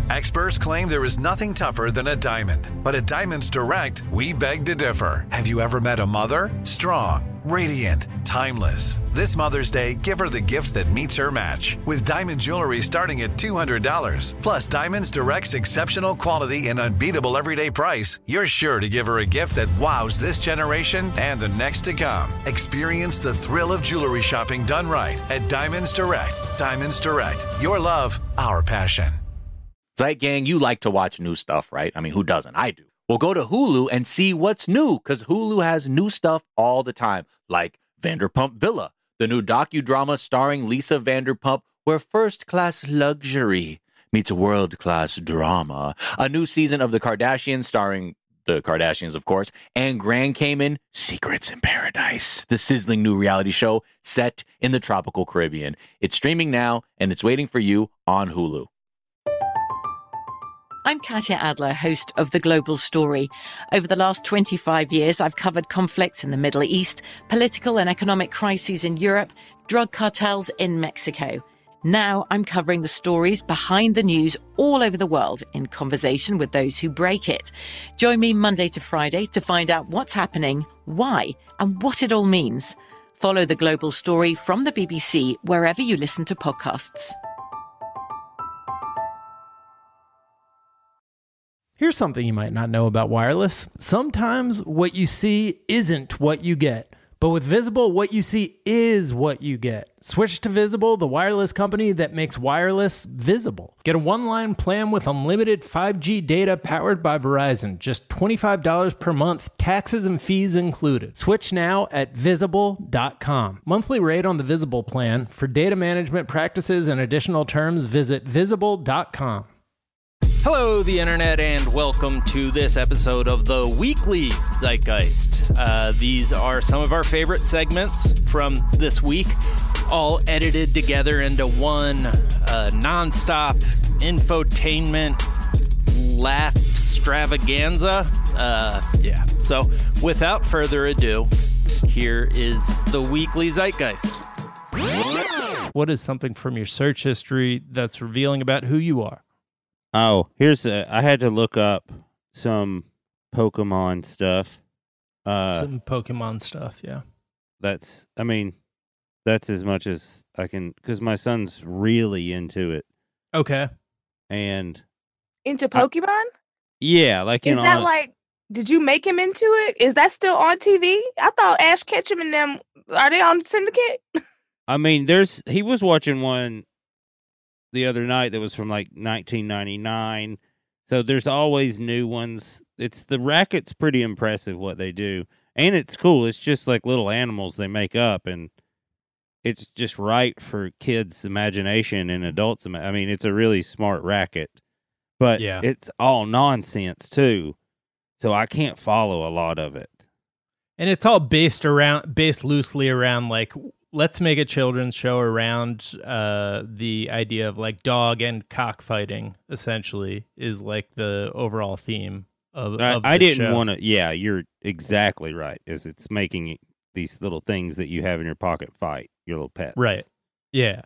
Experts claim there is nothing tougher than a diamond. But at Diamonds Direct, we beg to differ. Have you ever met a mother? Strong, radiant, timeless. This Mother's Day, give her the gift that meets her match. With diamond jewelry starting at $200. Plus Diamonds Direct's exceptional quality and unbeatable everyday price, you're sure to give her a gift that wows this generation and the next to come. Experience the thrill of jewelry shopping done right at Diamonds Direct. Diamonds Direct. Your love, our passion. Zeit Gang, you like to watch new stuff, right? I mean, who doesn't? I do. Well, go to Hulu and see what's new, because Hulu has new stuff all the time, like Vanderpump Villa, the new docudrama starring Lisa Vanderpump, where first-class luxury meets world-class drama. A new season of The Kardashians starring the Kardashians, of course, and Grand Cayman, Secrets in Paradise, the sizzling new reality show set in the tropical Caribbean. It's streaming now, and it's waiting for you on Hulu. I'm Katya Adler, host of The Global Story. Over the last 25 years, I've covered conflicts in the Middle East, political and economic crises in Europe, drug cartels in Mexico. Now I'm covering the stories behind the news all over the world in conversation with those who break it. Join me Monday to Friday to find out what's happening, why, and what it all means. Follow The Global Story from the BBC wherever you listen to podcasts. Here's something you might not know about wireless. Sometimes what you see isn't what you get. But with Visible, what you see is what you get. Switch to Visible, the wireless company that makes wireless visible. Get a one-line plan with unlimited 5G data powered by Verizon. Just $25 per month, taxes and fees included. Switch now at Visible.com. Monthly rate on the Visible plan. For data management practices and additional terms, visit Visible.com. Hello, the internet, and welcome to this episode of the Weekly Zeitgeist. These are some of our favorite segments from this week, all edited together into one nonstop infotainment laugh extravaganza. So without further ado, here is the Weekly Zeitgeist. What is something from your search history that's revealing about who you are? Oh, I had to look up some Pokemon stuff. Some Pokemon stuff, yeah. That's as much as I can, because my son's really into it. Okay. And into Pokemon? Yeah, like is that like? Did you make him into it? Is that still on TV? I thought Ash Ketchum and them are they on Syndicate? I mean, he was watching one the other night that was from like 1999. So there's always new ones. The racket's pretty impressive what they do. And it's cool. It's just like little animals they make up, and it's just right for kids' imagination and adults. I mean, it's a really smart racket, but It's all nonsense too. So I can't follow a lot of it. And it's all based loosely around like, let's make a children's show around the idea of like dog and cockfighting, essentially, is like the overall theme of I the didn't show. want to. Yeah, you're exactly right. It's making these little things that you have in your pocket fight your little pets. Right. Yeah.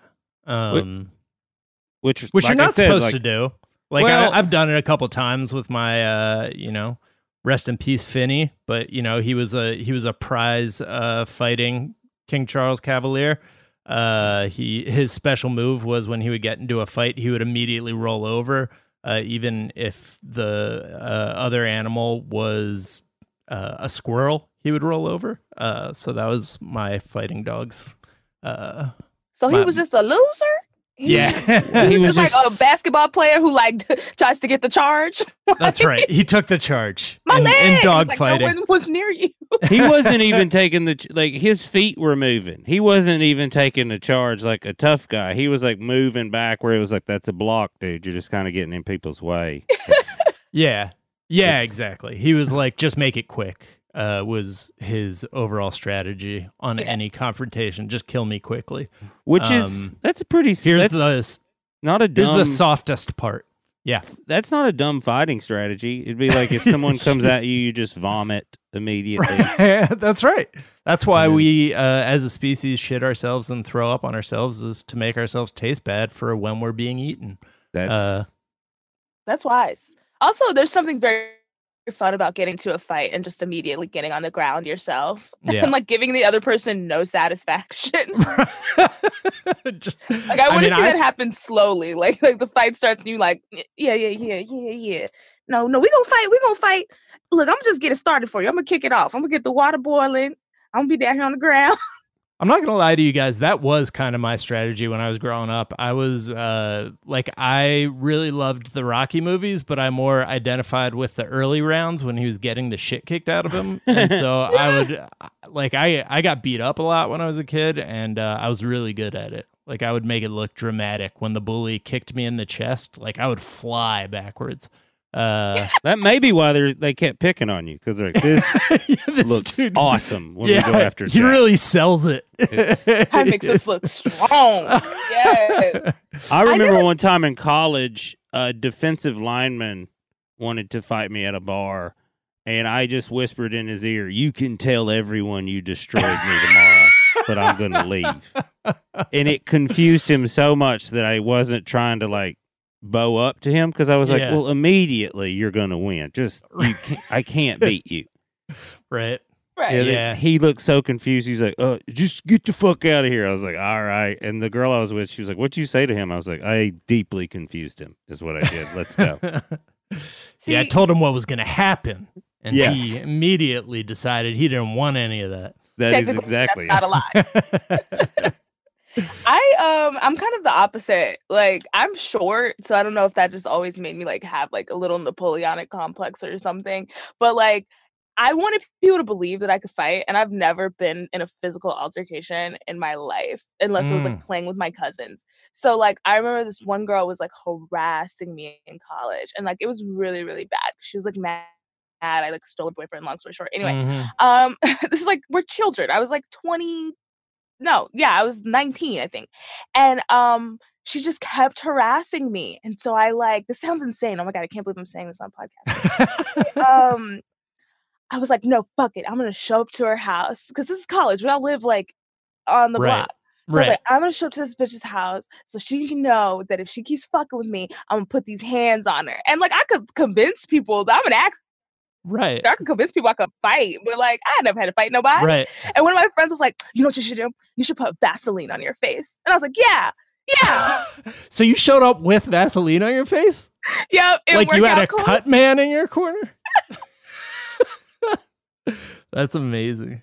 Which like you're not supposed like, to do. Like I've done it a couple times with my, rest in peace, Finney. But he was a prize fighting King Charles Cavalier. His special move was when he would get into a fight, he would immediately roll over, even if the other animal was a squirrel. He would roll over. So that was my fighting dog's. So he was just a loser? He was just like a basketball player who like tries to get the charge. That's right. He took the charge in dog like, fighting. No one was near you. He wasn't even taking his feet were moving. He wasn't even taking the charge like a tough guy. He was like moving back where it was like, that's a block, dude. You're just kind of getting in people's way. Yeah, exactly. He was like, just make it quick. Was his overall strategy on any confrontation. Just kill me quickly. Which that's a pretty... not a dumb... Here's the softest part. Yeah. That's not a dumb fighting strategy. It'd be like if someone comes at you, you just vomit immediately. That's right. That's why we, as a species, shit ourselves and throw up on ourselves, is to make ourselves taste bad for when we're being eaten. That's That's wise. Also, there's something very fun about getting to a fight and just immediately getting on the ground yourself and like giving the other person no satisfaction. Like I want to see that happen slowly. Like the fight starts and you like, yeah. No, we gonna fight. Look, I'm just getting started for you. I'm gonna kick it off. I'm gonna get the water boiling. I'm gonna be down here on the ground. I'm not going to lie to you guys. That was kind of my strategy when I was growing up. I was I really loved the Rocky movies, but I more identified with the early rounds when he was getting the shit kicked out of him. And so I would I got beat up a lot when I was a kid, and I was really good at it. Like I would make it look dramatic when the bully kicked me in the chest. Like I would fly backwards. That may be why they kept picking on you, because like, this looks awesome when we go after Jack. He really sells it. That makes us look strong. Yeah. I remember one time in college, a defensive lineman wanted to fight me at a bar, and I just whispered in his ear, "You can tell everyone you destroyed me tomorrow, but I'm going to leave." And it confused him so much that I wasn't trying to like bow up to him, because I was like, well, immediately you're gonna win. Just I can't beat you. Right. Yeah. He looked so confused. He's like, just get the fuck out of here. I was like, all right. And the girl I was with, she was like, what'd you say to him? I was like, I deeply confused him is what I did. Let's go. See, I told him what was gonna happen, and he immediately decided he didn't want any of that. That is exactly that's not a lie. I'm kind of the opposite. Like I'm short, so I don't know if that just always made me like have like a little Napoleonic complex or something. But like I wanted people to believe that I could fight, and I've never been in a physical altercation in my life unless it was like playing with my cousins. So like I remember this one girl was like harassing me in college, and like it was really, really bad. She was like mad. I like stole a boyfriend, long story short. Anyway, this is like we're children. I was like 20. No, yeah, I was 19, I think. And she just kept harassing me. And so I like, this sounds insane. Oh my God, I can't believe I'm saying this on podcast. I was like, no, fuck it. I'm going to show up to her house. Because this is college. We all live like on the block. So I was like, I'm going to show up to this bitch's house so she can know that if she keeps fucking with me, I'm going to put these hands on her. And like, I could convince people that I'm an actor. Right. I could convince people I could fight, but like I never had to fight nobody. Right. And one of my friends was like, you know what you should do? You should put Vaseline on your face. And I was like, yeah. So you showed up with Vaseline on your face? Yep. Like you had a cut man in your corner? That's amazing.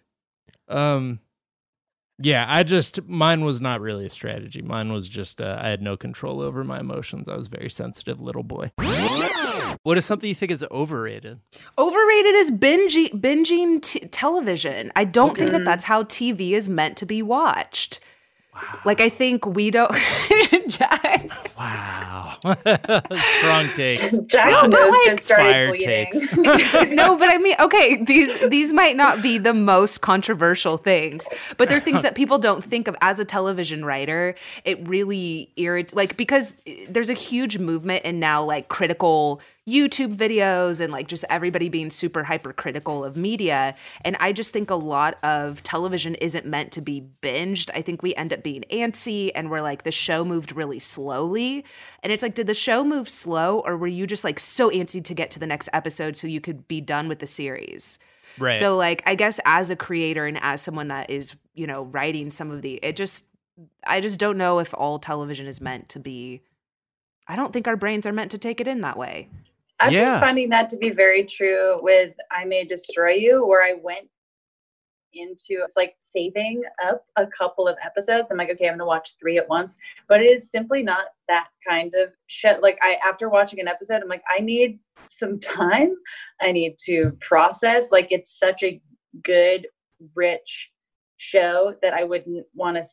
Yeah, mine was not really a strategy. Mine was just, I had no control over my emotions. I was a very sensitive little boy. What is something you think is overrated? Overrated is binging television. I don't think that that's how TV is meant to be watched. Wow. Like, I think we don't... Jack. Wow. Strong takes. Jack just started bleeding. No, but I mean, okay, these might not be the most controversial things, but they're things that people don't think of. As a television writer, it really irritates, like, because there's a huge movement in now, like, critical YouTube videos and like just everybody being super hypercritical of media. And I just think a lot of television isn't meant to be binged. I think we end up being antsy and we're like, the show moved really slowly. And it's like, did the show move slow, or were you just like so antsy to get to the next episode so you could be done with the series? Right. So like, I guess as a creator and as someone that is, you know, writing some of I just don't know if all television is meant to be. I don't think our brains are meant to take it in that way. I've been finding that to be very true with I May Destroy You, where I went into, it's like saving up a couple of episodes. I'm like, okay, I'm going to watch 3 at once. But it is simply not that kind of shit. Like after watching an episode, I'm like, I need some time. I need to process. Like it's such a good, rich show that I wouldn't want to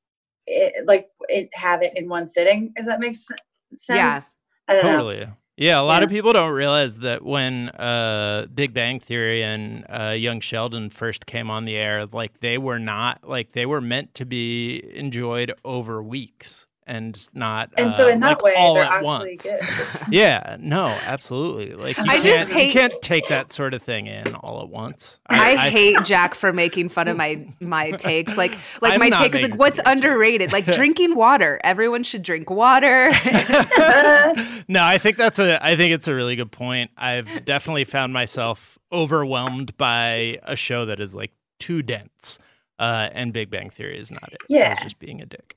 have it in one sitting, if that makes sense. Yeah, I don't totally. know. Yeah, a lot of people don't realize that when Big Bang Theory and Young Sheldon first came on the air, like they were meant to be enjoyed over weeks. and not And so in that like way, all they're at actually once. good. Yeah, no, absolutely. Like you can't take that sort of thing in all at once. I hate Jack for making fun of my takes. Like I'm my not take was like, making what's fun of your underrated? Like drinking water. Everyone should drink water. No, I think it's a really good point. I've definitely found myself overwhelmed by a show that is like too dense. And Big Bang Theory is not it. Yeah. I was just being a dick.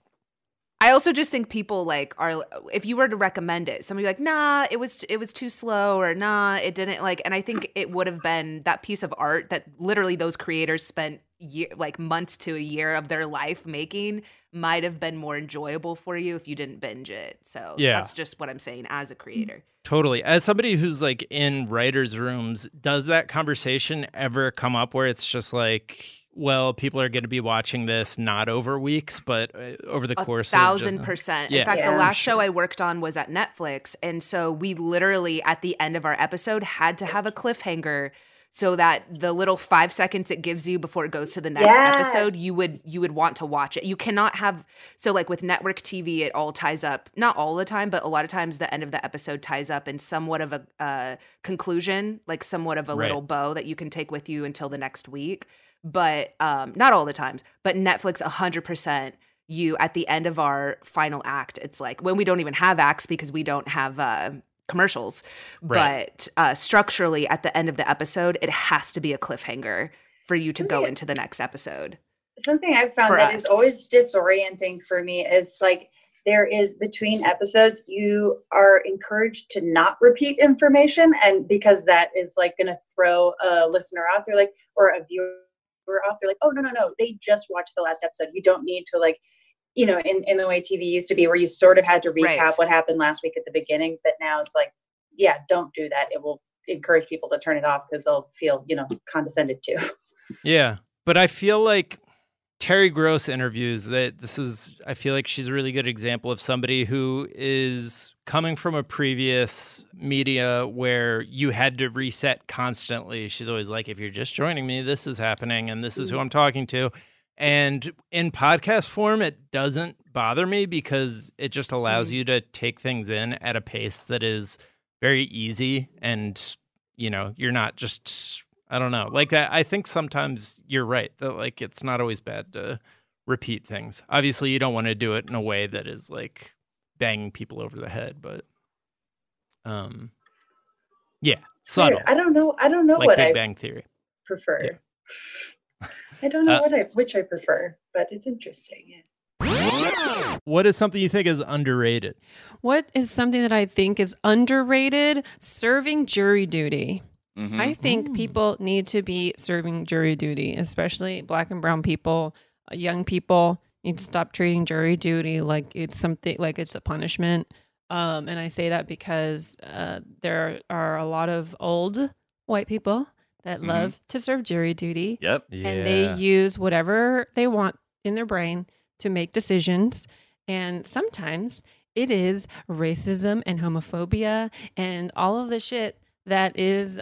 I also just think people like are, if you were to recommend it, somebody like, nah, it was too slow, or nah, it didn't like, and I think it would have been that piece of art that literally those creators spent months to a year of their life making might have been more enjoyable for you if you didn't binge it. So that's just what I'm saying as a creator. Totally. As somebody who's like in writers' rooms, does that conversation ever come up where it's just like, well, people are going to be watching this not over weeks, but over the course of 1,000%. Yeah. In fact, Yeah, the last show I worked on was at Netflix. And so we literally, at the end of our episode, had to have a cliffhanger so that the little 5 seconds it gives you before it goes to the next episode, you would want to watch it. You cannot have, so like with network TV, it all ties up, not all the time, but a lot of times the end of the episode ties up in somewhat of a conclusion, like somewhat of a little bow that you can take with you until the next week. But not all the times, but Netflix 100%, you at the end of our final act, it's like when we don't even have acts because we don't have commercials, but structurally at the end of the episode, it has to be a cliffhanger for you to go into the next episode. Something I've found that is always disorienting for me is like there is between episodes, you are encouraged to not repeat information, and because that is like going to throw a listener off, they're like, or a viewer off, they're like, oh no, they just watched the last episode, you don't need to, like, you know, in the way TV used to be where you sort of had to recap what happened last week at the beginning, but now it's like, yeah, don't do that. It will encourage people to turn it off because they'll feel, you know, condescended to. Yeah, but I feel like Terry Gross interviews that I feel like she's a really good example of somebody who is coming from a previous media where you had to reset constantly. She's always like, if you're just joining me, this is happening and this is who I'm talking to. And in podcast form, it doesn't bother me because it just allows you to take things in at a pace that is very easy. And, you know, you're not just, I don't know, like that. I think sometimes you're right that like it's not always bad to repeat things. Obviously, you don't want to do it in a way that is like banging people over the head, but yeah, subtle. I don't know like what Big Bang Theory prefer. Yeah. I don't know which I prefer, but it's interesting. Yeah. What is something you think is underrated? What is something that I think is underrated? Serving jury duty. Mm-hmm. I think people need to be serving jury duty, especially Black and brown people, young people need to stop treating jury duty like it's something, like it's a punishment. And I say that because there are a lot of old white people that love to serve jury duty. Yep. And they use whatever they want in their brain to make decisions. And sometimes it is racism and homophobia and all of the shit that is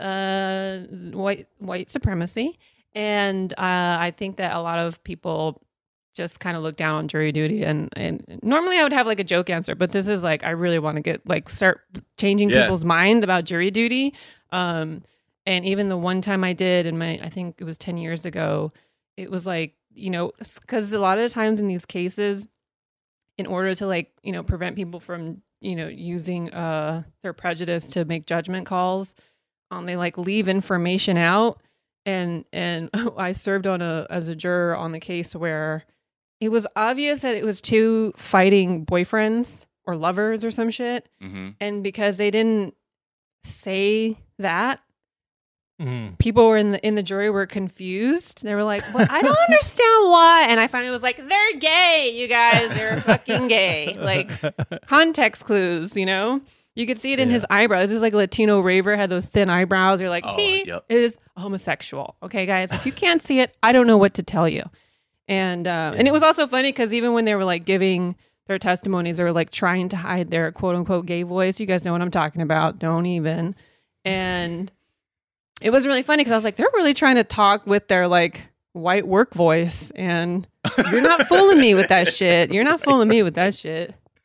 white supremacy. And I think that a lot of people just kind of look down on jury duty. And normally I would have like a joke answer, but this is like, I really want to get like start changing people's mind about jury duty. And even the one time I did I think it was 10 years ago, it was like, you know, because a lot of the times in these cases, in order to like, you know, prevent people from, you know, using their prejudice to make judgment calls, they like leave information out. And I served as a juror on the case where it was obvious that it was two fighting boyfriends or lovers or some shit. Mm-hmm. And because they didn't say that, people were in the jury were confused. They were like, well, I don't understand why. And I finally was like, they're gay, you guys. They're fucking gay. Like context clues, you know? You could see it in his eyebrows. This is like a Latino raver, had those thin eyebrows. You're like, he is homosexual. Okay, guys, if you can't see it, I don't know what to tell you. And it was also funny because even when they were like giving their testimonies, they were like trying to hide their quote unquote gay voice. You guys know what I'm talking about. Don't even. And it was really funny because I was like, they're really trying to talk with their like white work voice. And you're not fooling me with that shit. You're not fooling me with that shit.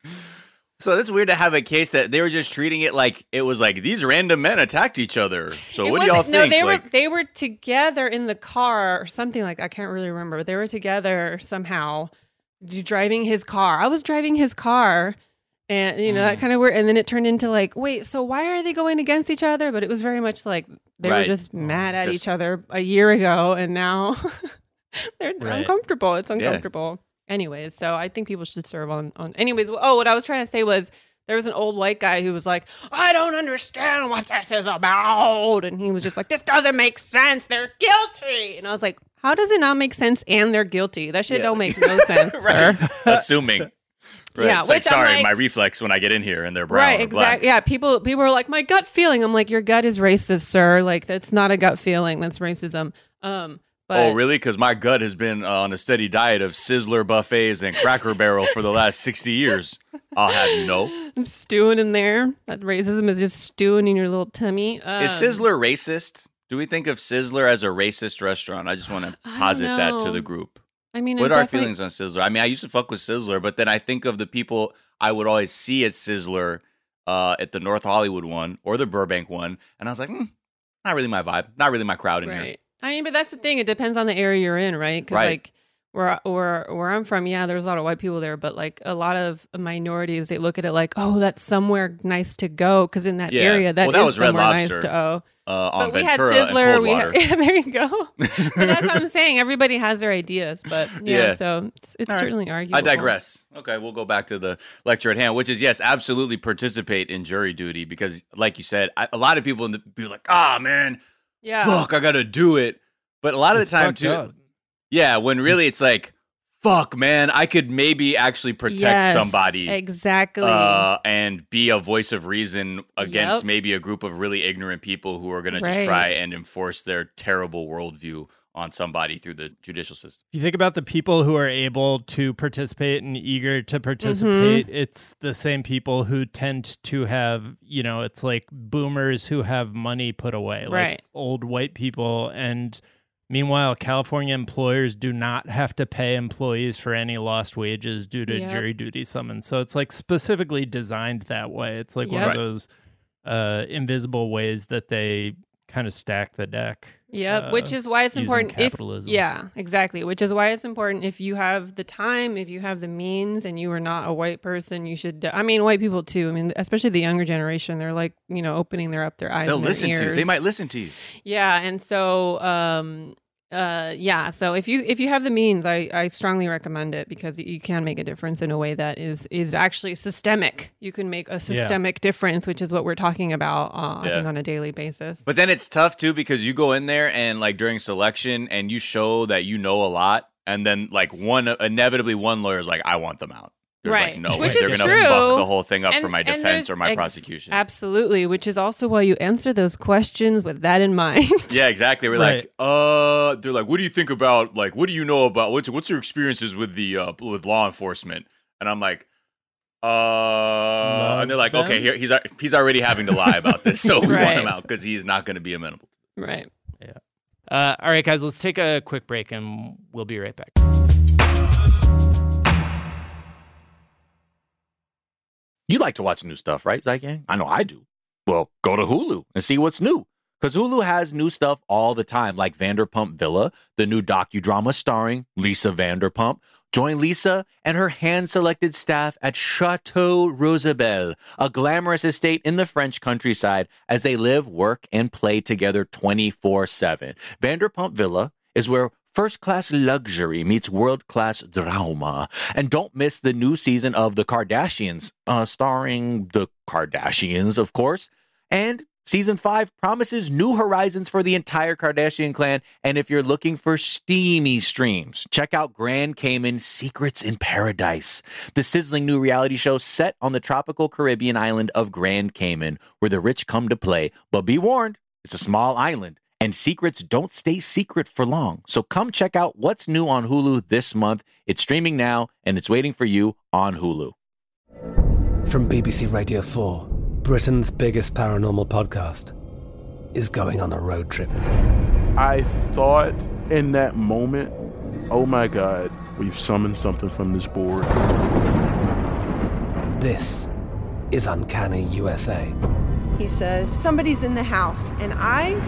So it's weird to have a case that they were just treating it like it was like these random men attacked each other. So what do y'all think? No, they were together in the car or something like I can't really remember. They were together somehow driving his car. I was driving his car. And, that kind of weird. And then it turned into like, wait, so why are they going against each other? But it was very much like they were just mad at each other a year ago. And now they're uncomfortable. It's uncomfortable. Yeah. Anyways, so I think people should serve on. Anyways, what I was trying to say was there was an old white guy who was like, I don't understand what this is about. And he was just like, this doesn't make sense. They're guilty. And I was like, how does it not make sense and they're guilty? That shit don't make no sense, sir. Assuming. Right. Yeah, it's like, sorry, my reflex when I get in here and they're brown. Right, exactly. Yeah, people are like, my gut feeling. I'm like, your gut is racist, sir. Like, that's not a gut feeling. That's racism. But, oh, really? Because my gut has been on a steady diet of Sizzler buffets and Cracker Barrel for the last 60 years. I'll have you know. It's stewing in there. That racism is just stewing in your little tummy. Is Sizzler racist? Do we think of Sizzler as a racist restaurant? I just want to posit that to the group. I mean, what are our feelings on Sizzler? I mean, I used to fuck with Sizzler, but then I think of the people I would always see at Sizzler at the North Hollywood one or the Burbank one, and I was like, not really my vibe, not really my crowd in here. I mean, but that's the thing; it depends on the area you're in, right? Because like where I'm from, there's a lot of white people there, but like a lot of minorities, they look at it like, oh, that's somewhere nice to go, because in that area, that is somewhere nice to go. On but Ventura we had Sizzler. and Coldwater. There you go. But that's what I'm saying. Everybody has their ideas, but so it's certainly arguable. I digress. Okay, we'll go back to the lecture at hand, which is yes, absolutely participate in jury duty because, like you said, a lot of people be like, man, fuck, I got to do it. But a lot of the time too, when really it's like, fuck, man, I could maybe actually protect somebody. Exactly. And be a voice of reason against maybe a group of really ignorant people who are going to just try and enforce their terrible worldview on somebody through the judicial system. If you think about the people who are able to participate and eager to participate, it's the same people who tend to have, it's like boomers who have money put away, like old white people. And meanwhile, California employers do not have to pay employees for any lost wages due to jury duty summons. So it's like specifically designed that way. It's like one of those invisible ways that they kind of stack the deck. Yeah, which is why it's important. Capitalism. Exactly. Which is why it's important if you have the time, if you have the means, and you are not a white person, you should. White people too. I mean, especially the younger generation, they're like, opening their eyes. They'll and listen their ears. to you. They might listen to you. Yeah, and so, so if you have the means, I strongly recommend it because you can make a difference in a way that is actually systemic. You can make a systemic difference, which is what we're talking about, I think, on a daily basis. But then it's tough too because you go in there and like during selection and you show that you know a lot, and then like inevitably one lawyer's like, I want them out. There's like no way they're going to fuck the whole thing up for my defense or my prosecution. Absolutely, which is also why you answer those questions with that in mind. Yeah, exactly. We're like, they're like, what do you think about, like, what do you know about, what's your experiences with the with law enforcement? And I'm like, and they're like, okay, here he's already having to lie about this, so we want him out because he's not going to be amenable. Right. Yeah. All right, guys, let's take a quick break and we'll be right back. You like to watch new stuff, right, Zygang? I know I do. Well, go to Hulu and see what's new. Because Hulu has new stuff all the time, like Vanderpump Villa, the new docudrama starring Lisa Vanderpump. Join Lisa and her hand-selected staff at Chateau Rosabelle, a glamorous estate in the French countryside, as they live, work, and play together 24/7. Vanderpump Villa is where first-class luxury meets world-class drama. And don't miss the new season of The Kardashians, starring the Kardashians, of course. And Season 5 promises new horizons for the entire Kardashian clan. And if you're looking for steamy streams, check out Grand Cayman Secrets in Paradise, the sizzling new reality show set on the tropical Caribbean island of Grand Cayman, where the rich come to play. But be warned, it's a small island. And secrets don't stay secret for long. So come check out what's new on Hulu this month. It's streaming now, and it's waiting for you on Hulu. From BBC Radio 4, Britain's biggest paranormal podcast is going on a road trip. I thought in that moment, oh my God, we've summoned something from this board. This is Uncanny USA. He says, somebody's in the house, and I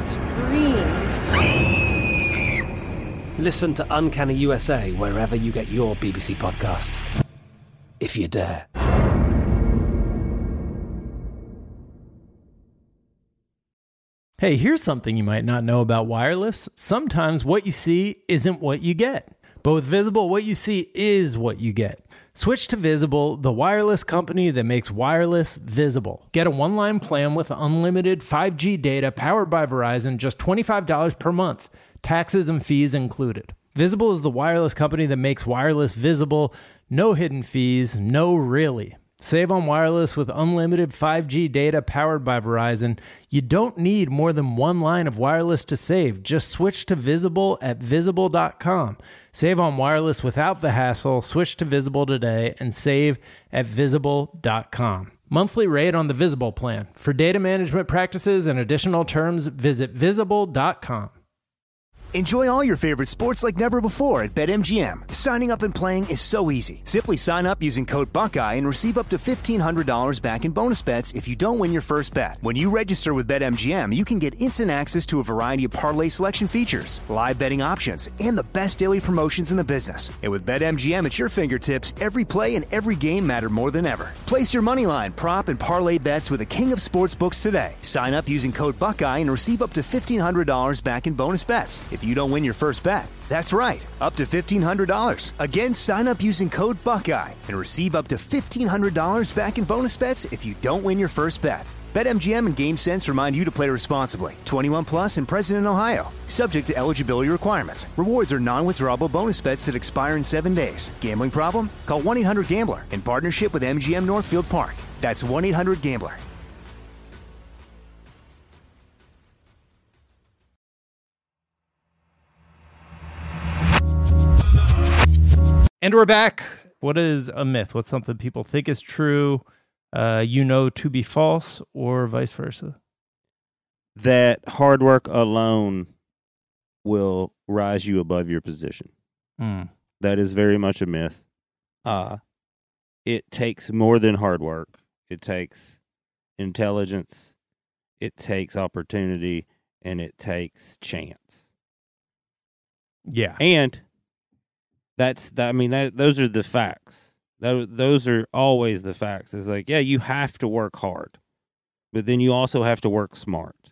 screamed. Listen to Uncanny USA wherever you get your BBC podcasts, if you dare. Hey, here's something you might not know about wireless. Sometimes what you see isn't what you get. But with Visible, what you see is what you get. Switch to Visible, the wireless company that makes wireless visible. Get a one-line plan with unlimited 5G data powered by Verizon, just $25 per month. Taxes and fees included. Visible is the wireless company that makes wireless visible. No hidden fees, no really. Save on wireless with unlimited 5G data powered by Verizon. You don't need more than one line of wireless to save. Just switch to Visible at Visible.com. Save on wireless without the hassle. Switch to Visible today and save at Visible.com. Monthly rate on the Visible plan. For data management practices and additional terms, visit Visible.com. Enjoy all your favorite sports like never before at BetMGM. Signing up and playing is so easy. Simply sign up using code Buckeye and receive up to $1,500 back in bonus bets if you don't win your first bet. When you register with BetMGM, you can get instant access to a variety of parlay selection features, live betting options, and the best daily promotions in the business. And with BetMGM at your fingertips, every play and every game matter more than ever. Place your moneyline, prop, and parlay bets with the king of sportsbooks today. Sign up using code Buckeye and receive up to $1,500 back in bonus bets if you don't win your first bet. That's right, up to $1,500. Again, sign up using code Buckeye and receive up to $1,500 back in bonus bets if you don't win your first bet. BetMGM and GameSense remind you to play responsibly. 21 plus and present in Ohio. Subject to eligibility requirements. Rewards are non-withdrawable bonus bets that expire in 7 days. Gambling problem? Call 1-800-GAMBLER in partnership with MGM Northfield Park. That's 1-800-GAMBLER. And we're back. What is a myth? What's something people think is true, to be false, or vice versa? That hard work alone will rise you above your position. That is very much a myth. It takes more than hard work. It takes intelligence, it takes opportunity, and it takes chance. Yeah. And those are the facts. Those are always the facts. It's like, yeah, you have to work hard, but then you also have to work smart.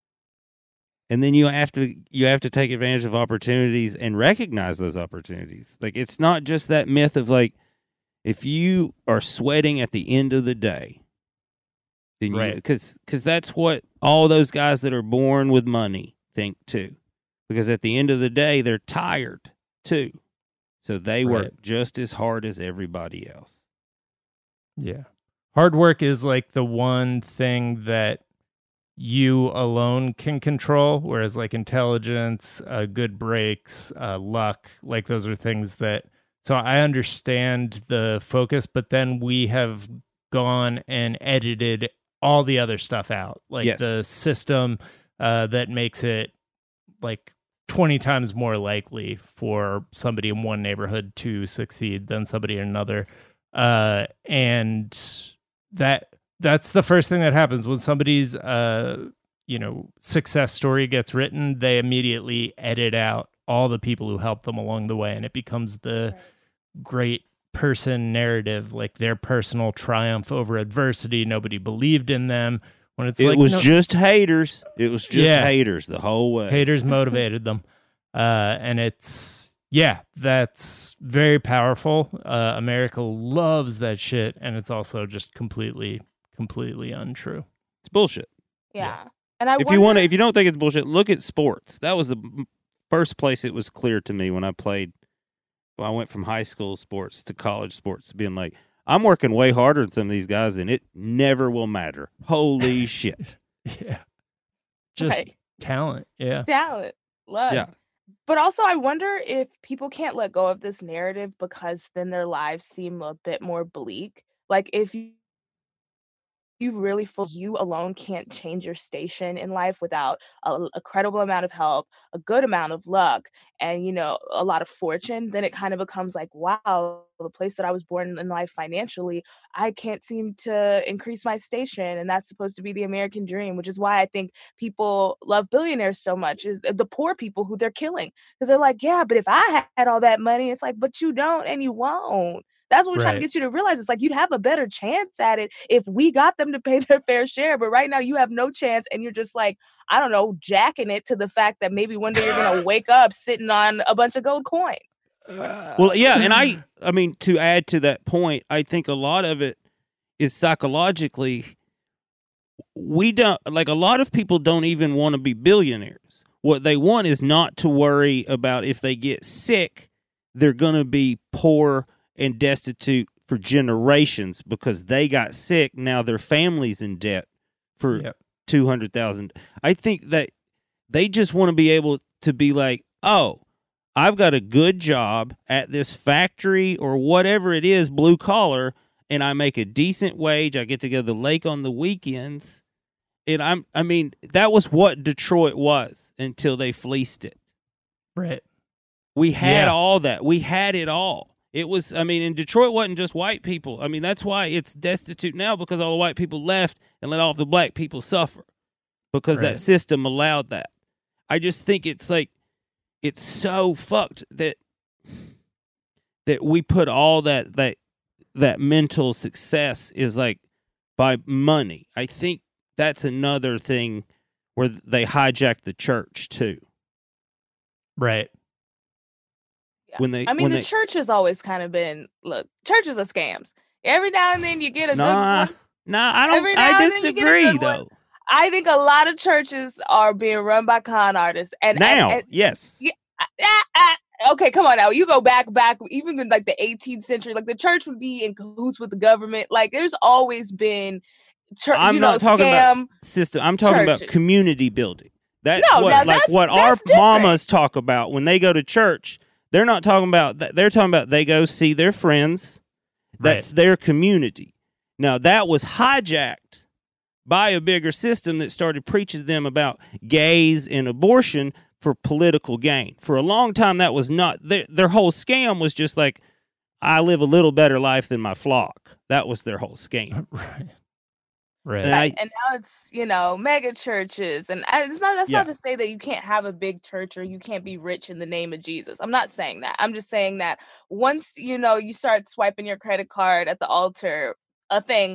And then you have to take advantage of opportunities and recognize those opportunities. Like, it's not just that myth of like, if you are sweating at the end of the day, then right. Because that's what all those guys that are born with money think too. Because at the end of the day, they're tired too. So they work just as hard as everybody else. Yeah. Hard work is like the one thing that you alone can control, whereas like intelligence, good breaks, luck, like those are things that, so I understand the focus, but then we have gone and edited all the other stuff out. Like the system that makes it like 20 times more likely for somebody in one neighborhood to succeed than somebody in another. And that's the first thing that happens when somebody's, success story gets written. They immediately edit out all the people who helped them along the way. And it becomes the great person narrative, like their personal triumph over adversity. Nobody believed in them. When it's just haters. It was just haters the whole way. Haters motivated them. And that's very powerful. America loves that shit. And it's also just completely untrue. It's bullshit. Yeah. And if you don't think it's bullshit, look at sports. That was the first place it was clear to me when I played. I went from high school sports to college sports, being like, I'm working way harder than some of these guys, and it never will matter. Holy shit. Yeah. Just talent. Yeah. Talent. Love. Yeah. But also, I wonder if people can't let go of this narrative because then their lives seem a bit more bleak. Like, if you really feel you alone can't change your station in life without a credible amount of help, a good amount of luck, and a lot of fortune, then it kind of becomes like, wow, the place that I was born in life financially, I can't seem to increase my station, and that's supposed to be the American dream, which is why I think people love billionaires so much, is the poor people who they're killing, because they're like, yeah, but if I had all that money, it's like, but you don't and you won't. That's what we're trying to get you to realize. It's like, you'd have a better chance at it if we got them to pay their fair share. But right now you have no chance, and you're just like, I don't know, jacking it to the fact that maybe one day you're going to wake up sitting on a bunch of gold coins. Well, yeah. And I mean, to add to that point, I think a lot of it is psychologically, we don't, like, a lot of people don't even want to be billionaires. What they want is not to worry about if they get sick, they're going to be poor and destitute for generations because they got sick. Now their family's in debt for $200,000. I think that they just want to be able to be like, oh, I've got a good job at this factory or whatever it is, blue collar, and I make a decent wage. I get to go to the lake on the weekends. And I mean, that was what Detroit was until they fleeced it. Right. We had all that. We had it all. It was, I mean, and Detroit wasn't just white people. I mean, that's why it's destitute now, because all the white people left and let all the black people suffer because that system allowed that. I just think it's like, it's so fucked that we put all that mental success is like by money. I think that's another thing where they hijack the church too. Right. Yeah. The church has always kind of been, look, churches are scams. Every now and then you get a good one. I disagree though. I think a lot of churches are being run by con artists. Yes. Okay, come on now. You go back, even in like the 18th century, like the church would be in cahoots with the government. Like there's always been church, I'm not talking about system. I'm talking about community building. That's what our mamas talk about when they go to church. They're not talking about that. They're talking about they go see their friends. That's their community. Now, that was hijacked by a bigger system that started preaching to them about gays and abortion for political gain. For a long time, that was not their whole scam was just like, I live a little better life than my flock. That was their whole scam. Right. And now it's, mega churches. And that's not to say that you can't have a big church or you can't be rich in the name of Jesus. I'm not saying that. I'm just saying that once, you start swiping your credit card at the altar, things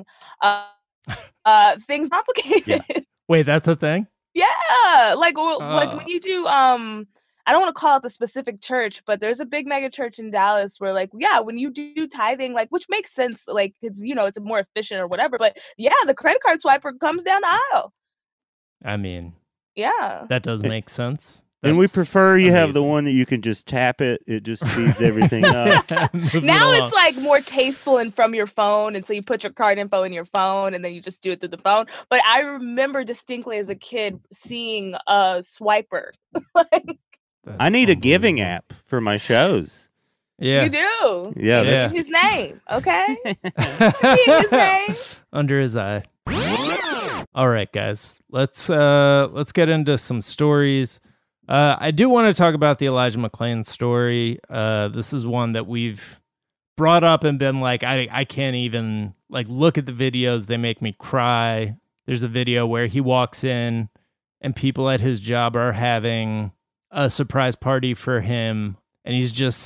complicated. Yeah. Wait, that's a thing? Yeah. Like when you do, I don't want to call it the specific church, but there's a big mega church in Dallas where when you do tithing, which makes sense, it's, it's more efficient or whatever, but the credit card swiper comes down the aisle. I mean, that does make sense. And we prefer you have the one that you can just tap it. It just speeds everything up. Now it's more tasteful and from your phone. And so you put your card info in your phone and then you just do it through the phone. But I remember distinctly as a kid seeing a swiper. I need a giving app for my shows. Yeah. You do? Yeah. That's his name. Okay. His name. Under his eye. All right, guys. Let's get into some stories. I do want to talk about the Elijah McClain story. This is one that we've brought up and been like, I can't even look at the videos. They make me cry. There's a video where he walks in and people at his job are having a surprise party for him. And he's just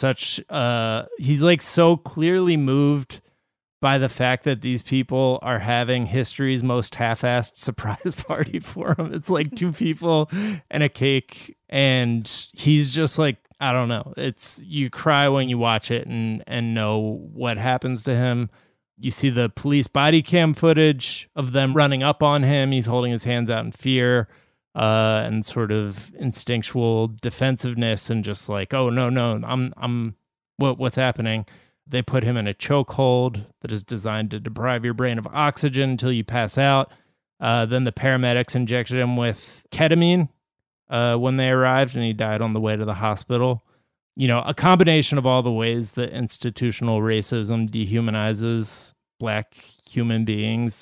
he's so clearly moved by the fact that these people are having history's most half-assed surprise party for him. It's like 2 people and a cake. And he's just I don't know. You cry when you watch it and know what happens to him. You see the police body cam footage of them running up on him. He's holding his hands out in fear and sort of instinctual defensiveness and just oh, no, I'm what's happening? They put him in a chokehold that is designed to deprive your brain of oxygen until you pass out. Then the paramedics injected him with ketamine when they arrived, and he died on the way to the hospital. A combination of all the ways that institutional racism dehumanizes Black human beings.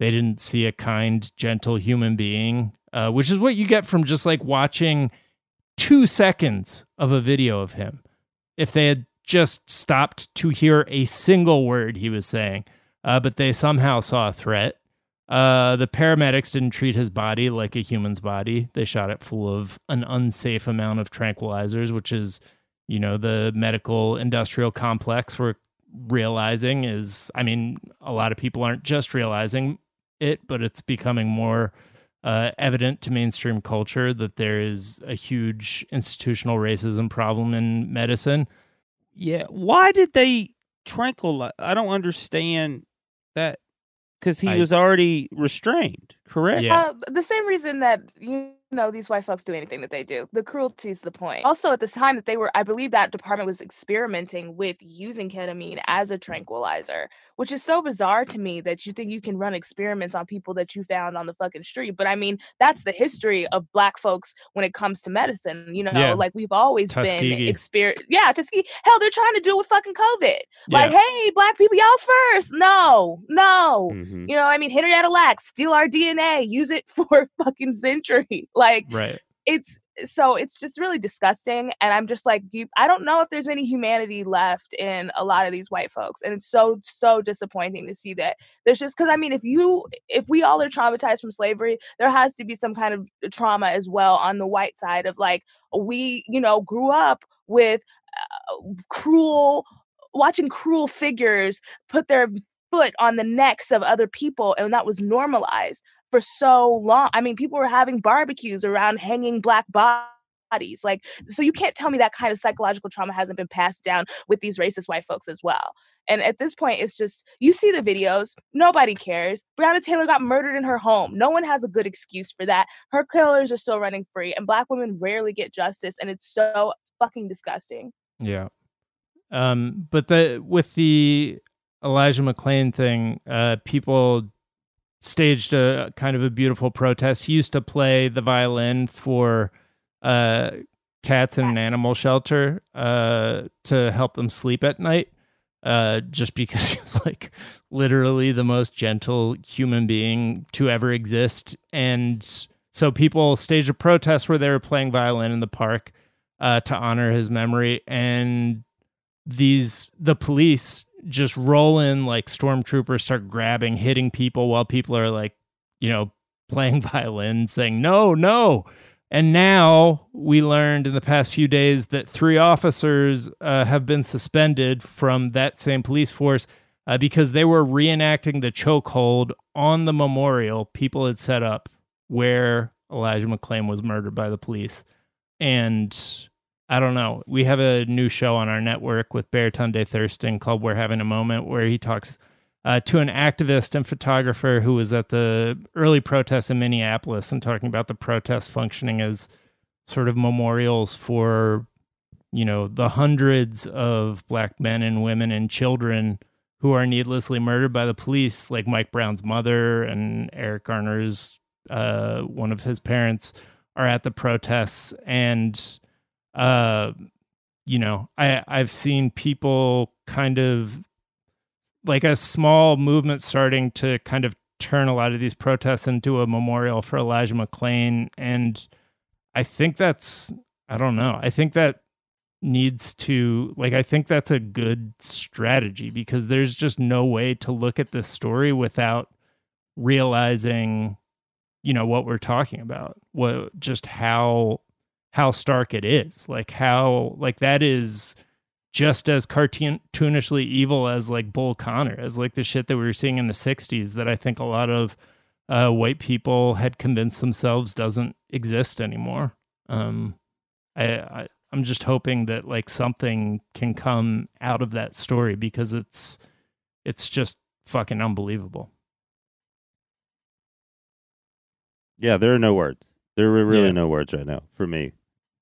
they didn't see a kind, gentle human being, which is what you get from just like watching 2 seconds of a video of him. If they had just stopped to hear a single word he was saying, but they somehow saw a threat. The paramedics didn't treat his body like a human's body. They shot it full of an unsafe amount of tranquilizers, which is, you know, the medical industrial complex we're realizing is, I mean, a lot of people aren't just realizing it, but it's becoming more evident to mainstream culture that there is a huge institutional racism problem in medicine. Yeah. Why did they tranquilize? I don't understand that, because he was already restrained, correct? Yeah. The same reason that, you know, these white folks do anything that they do. The cruelty is the point. Also, at this time that they were, I believe that department was experimenting with using ketamine as a tranquilizer, which is so bizarre to me that you think you can run experiments on people that you found on the fucking street. But I mean, that's the history of Black folks when it comes to medicine. You know, like we've always Tuskegee. been Tuskegee. Hell, they're trying to do it with fucking COVID. Like, hey, Black people, y'all first. No. Mm-hmm. You know, I mean, Henrietta Lacks, steal our DNA, use it for fucking century. Like, Right. It's just really disgusting. And I'm just like, I don't know if there's any humanity left in a lot of these white folks. And it's so disappointing to see that there's just, because I mean, if we all are traumatized from slavery, there has to be some kind of trauma as well on the white side of like, we, you know, grew up with watching cruel figures put their foot on the necks of other people, and that was normalized for so long. I mean, people were having barbecues around hanging Black bodies. Like, so you can't tell me that kind of psychological trauma hasn't been passed down with these racist white folks as well. And at this point, it's just, you see the videos, nobody cares. Breonna Taylor got murdered in her home. No one has a good excuse for that. Her killers are still running free, and Black women rarely get justice, and it's so fucking disgusting. Yeah. But with the Elijah McClain thing, people staged a kind of a beautiful protest. He used to play the violin for cats in an animal shelter to help them sleep at night, just because he's like literally the most gentle human being to ever exist. And so people staged a protest where they were playing violin in the park to honor his memory. And the police just roll in like stormtroopers, start grabbing, hitting people while people are like, you know, playing violin, saying no. And now we learned in the past few days that 3 officers have been suspended from that same police force because they were reenacting the chokehold on the memorial people had set up where Elijah McClain was murdered by the police. And I don't know. We have a new show on our network with Baratunde Thurston called We're Having a Moment, where he talks to an activist and photographer who was at the early protests in Minneapolis and talking about the protests functioning as sort of memorials for, you know, the hundreds of Black men and women and children who are needlessly murdered by the police, like Mike Brown's mother and Eric Garner's, one of his parents, are at the protests. And you know, I've seen people kind of like a small movement starting to kind of turn a lot of these protests into a memorial for Elijah McClain. And I think I don't know. I think that needs to, like, I think that's a good strategy, because there's just no way to look at this story without realizing, you know, what we're talking about, how stark it is, like how, like, that is just as cartoonishly evil as like Bull Connor, as like the shit that we were seeing in the 60s that I think a lot of white people had convinced themselves doesn't exist anymore. I'm just hoping that like something can come out of that story, because it's just fucking unbelievable. Yeah, there are no words. There are really no words right now for me.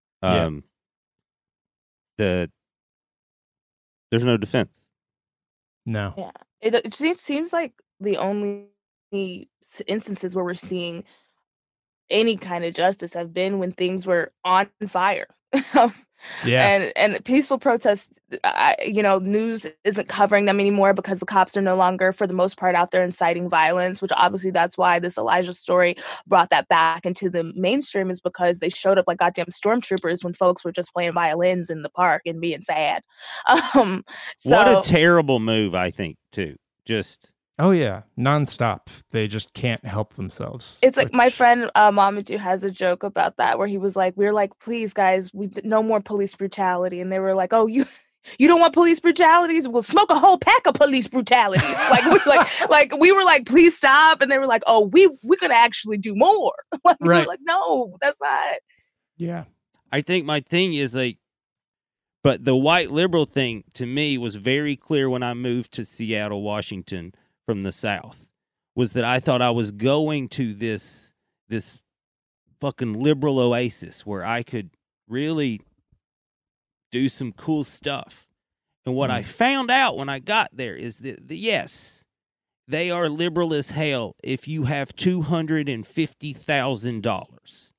There's no defense. No. Yeah. It seems like the only instances where we're seeing any kind of justice have been when things were on fire. And peaceful protests, news isn't covering them anymore because the cops are no longer, for the most part, out there inciting violence, which obviously that's why this Elijah story brought that back into the mainstream, is because they showed up like goddamn stormtroopers when folks were just playing violins in the park and being sad. What a terrible move, I think, too. Just... Oh, yeah. Nonstop. They just can't help themselves. It's like my friend Mamadou has a joke about that where he was like, we're like, please, guys, no more police brutality. And they were like, oh, you don't want police brutalities? We'll smoke a whole pack of police brutalities. We were like, please stop. And they were like, oh, we're going to actually do more. We were like, no, that's not. Yeah. I think my thing is but the white liberal thing to me was very clear when I moved to Seattle, Washington, from the South, was that I thought I was going to this fucking liberal oasis where I could really do some cool stuff. And what I found out when I got there is that, yes, they are liberal as hell if you have $250,000.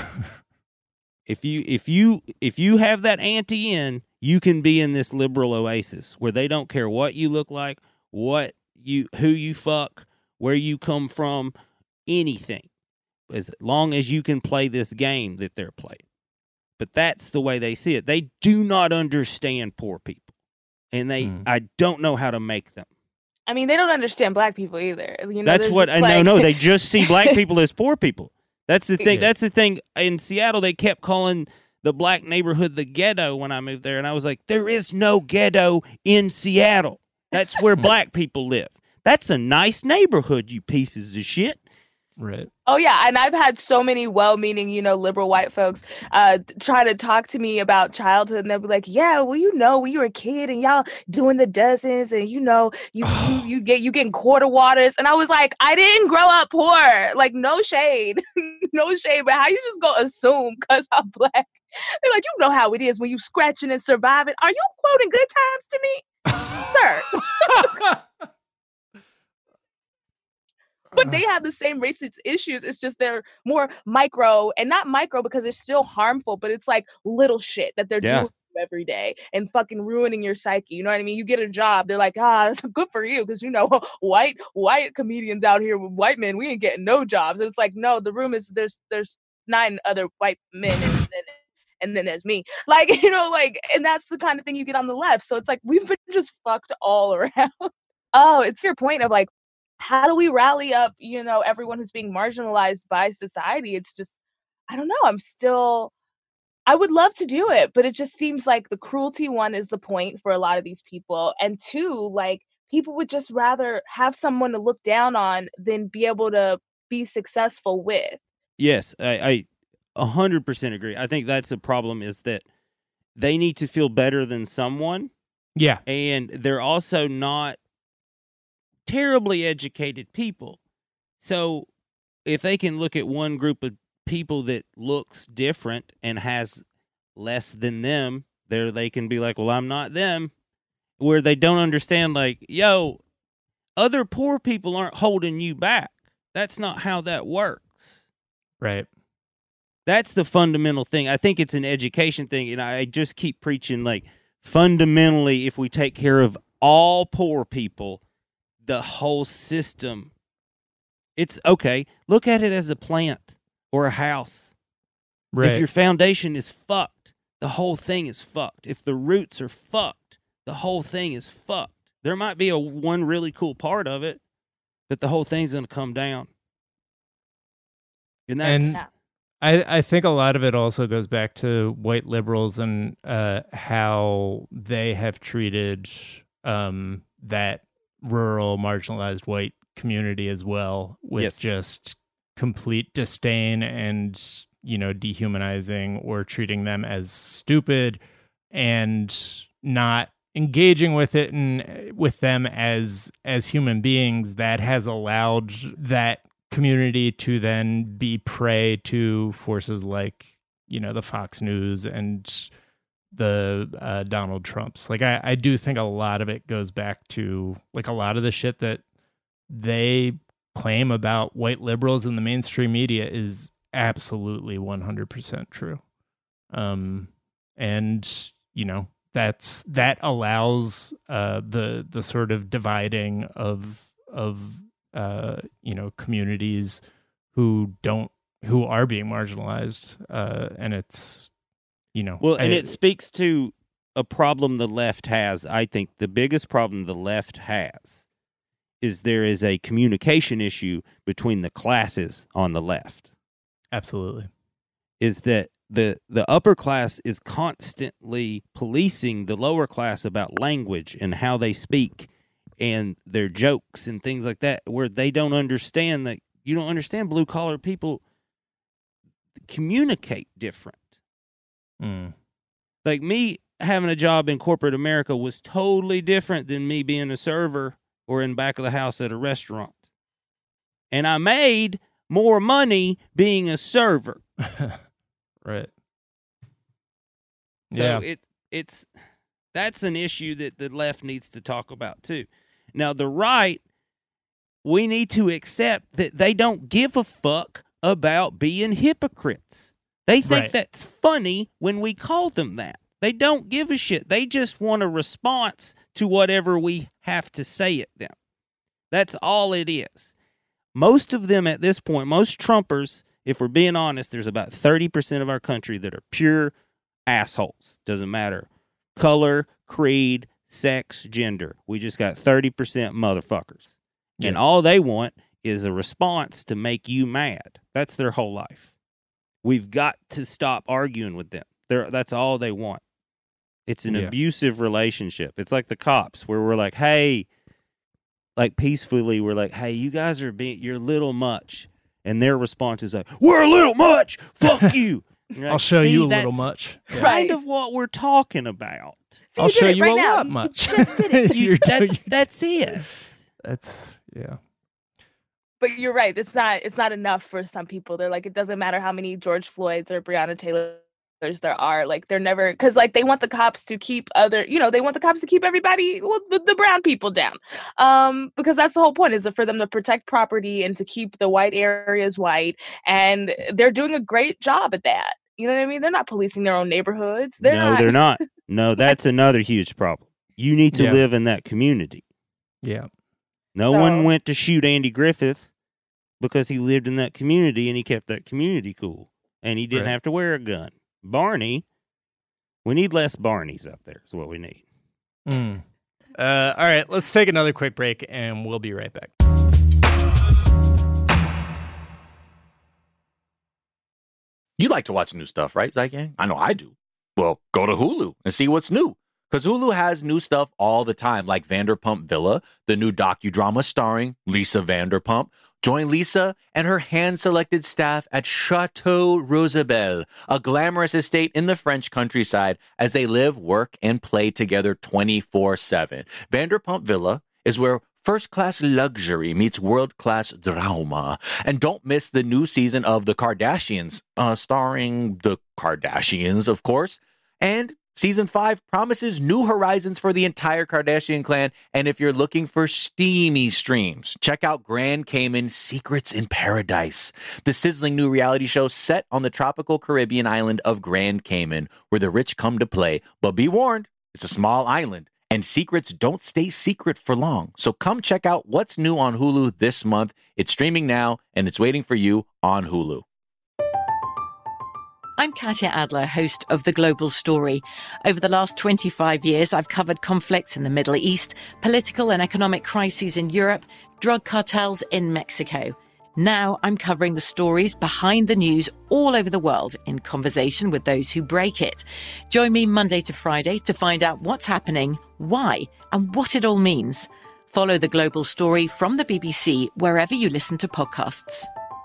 If you have that ante in, you can be in this liberal oasis where they don't care what you look like, who you fuck, where you come from, anything, as long as you can play this game that they're playing. But that's the way they see it. They do not understand poor people, and I don't know how to make them. I mean, they don't understand black people either. That's what I know. They just see black people as poor people. That's the thing. That's the thing. In Seattle, they kept calling the black neighborhood the ghetto when I moved there, and I was like, there is no ghetto in Seattle. That's where black people live. That's a nice neighborhood, you pieces of shit. Right. Oh, yeah. And I've had so many well-meaning, liberal white folks try to talk to me about childhood. And they'll be like, yeah, well, when you were a kid and y'all doing the dozens and, you getting quarter waters. And I was like, I didn't grow up poor. Like, no shade. No shade. But how you just go assume because I'm black? They're like, you know how it is when you scratching and surviving. Are you quoting Good Times to me? Sir. But they have the same racist issues. It's just they're more micro, and not micro because they're still harmful, but it's like little shit that they're doing every day and fucking ruining your psyche. You know what I mean? You get a job, they're like, that's good for you because white comedians out here with white men, we ain't getting no jobs. And it's like, no, the room is there's 9 other white men and then there's me. And that's the kind of thing you get on the left. So it's like we've been just fucked all around. Oh, it's your point of like, how do we rally up, everyone who's being marginalized by society? It's just, I don't know. I would love to do it, but it just seems like the cruelty one is the point for a lot of these people. And 2, like people would just rather have someone to look down on than be able to be successful with. Yes, I 100% agree. I think that's the problem, is that they need to feel better than someone. Yeah. And they're also not terribly educated people. So if they can look at one group of people that looks different and has less than them, they can be like, well, I'm not them. Where they don't understand, like, yo, other poor people aren't holding you back. That's not how that works. Right. That's the fundamental thing. I think it's an education thing, and I just keep preaching, like, fundamentally, if we take care of all poor people, the whole system, it's okay. Look at it as a plant or a house. Right. If your foundation is fucked, the whole thing is fucked. If the roots are fucked, the whole thing is fucked. There might be one really cool part of it, but the whole thing's going to come down. And I think a lot of it also goes back to white liberals and how they have treated that rural, marginalized white community as well, with just complete disdain and, dehumanizing or treating them as stupid and not engaging with it and with them as human beings. That has allowed that community to then be prey to forces like, the Fox News and the Donald Trumps. Like, I do think a lot of it goes back to, like, a lot of the shit that they claim about white liberals in the mainstream media is absolutely 100% true. And And, that allows the sort of dividing of communities who are being marginalized. And it's, and it speaks to a problem the left has. I think the biggest problem the left has is there is a communication issue between the classes on the left. Absolutely. Is that the upper class is constantly policing the lower class about language and how they speak and their jokes and things like that, where they don't understand that you don't understand blue collar people communicate different. Like me having a job in corporate America was totally different than me being a server or in back of the house at a restaurant. And I made more money being a server. Right. So it's that's an issue that the left needs to talk about too. Now the right, we need to accept that they don't give a fuck about being hypocrites. They think that's funny when we call them that. They don't give a shit. They just want a response to whatever we have to say at them. That's all it is. Most of them at this point, most Trumpers, if we're being honest, there's about 30% of our country that are pure assholes. Doesn't matter. Color, creed, sex, gender. We just got 30% motherfuckers. Yeah. And all they want is a response to make you mad. That's their whole life. We've got to stop arguing with them. That's all they want. It's an abusive relationship. It's like the cops where we're like, hey, like peacefully, we're like, hey, you guys you're a little much. And their response is like, we're a little much. Fuck you. Like, I'll show you a little much. Kind of what we're talking about. I'll show you a lot much. You just did it. That's it. That's, yeah. But you're right. It's not enough for some people. They're like, it doesn't matter how many George Floyds or Breonna Taylors there are. Like, they're never, because like they want the cops to keep they want the cops to keep everybody, the brown people down. Because that's the whole point, is for them to protect property and to keep the white areas white. And they're doing a great job at that. You know what I mean? They're not policing their own neighborhoods. They're not. No, that's another huge problem. You need to live in that community. Yeah. No one went to shoot Andy Griffith because he lived in that community and he kept that community cool. And he didn't have to wear a gun. Barney, we need less Barneys out there is what we need. All right, let's take another quick break and we'll be right back. You like to watch new stuff, right, Zygang? I know I do. Well, go to Hulu and see what's new. Because Hulu has new stuff all the time, like Vanderpump Villa, the new docudrama starring Lisa Vanderpump. Join Lisa and her hand-selected staff at Chateau Rosabelle, a glamorous estate in the French countryside, as they live, work, and play together 24/7. Vanderpump Villa is where first-class luxury meets world-class drama. And don't miss the new season of The Kardashians, starring the Kardashians, of course. And Season 5 promises new horizons for the entire Kardashian clan, and if you're looking for steamy streams, check out Grand Cayman Secrets in Paradise, the sizzling new reality show set on the tropical Caribbean island of Grand Cayman, where the rich come to play. But be warned, it's a small island, and secrets don't stay secret for long. So come check out what's new on Hulu this month. It's streaming now, and it's waiting for you on Hulu. I'm Katya Adler, host of The Global Story. Over the last 25 years, I've covered conflicts in the Middle East, political and economic crises in Europe, drug cartels in Mexico. Now I'm covering the stories behind the news all over the world in conversation with those who break it. Join me Monday to Friday to find out what's happening, why, and what it all means. Follow The Global Story from the BBC wherever you listen to podcasts.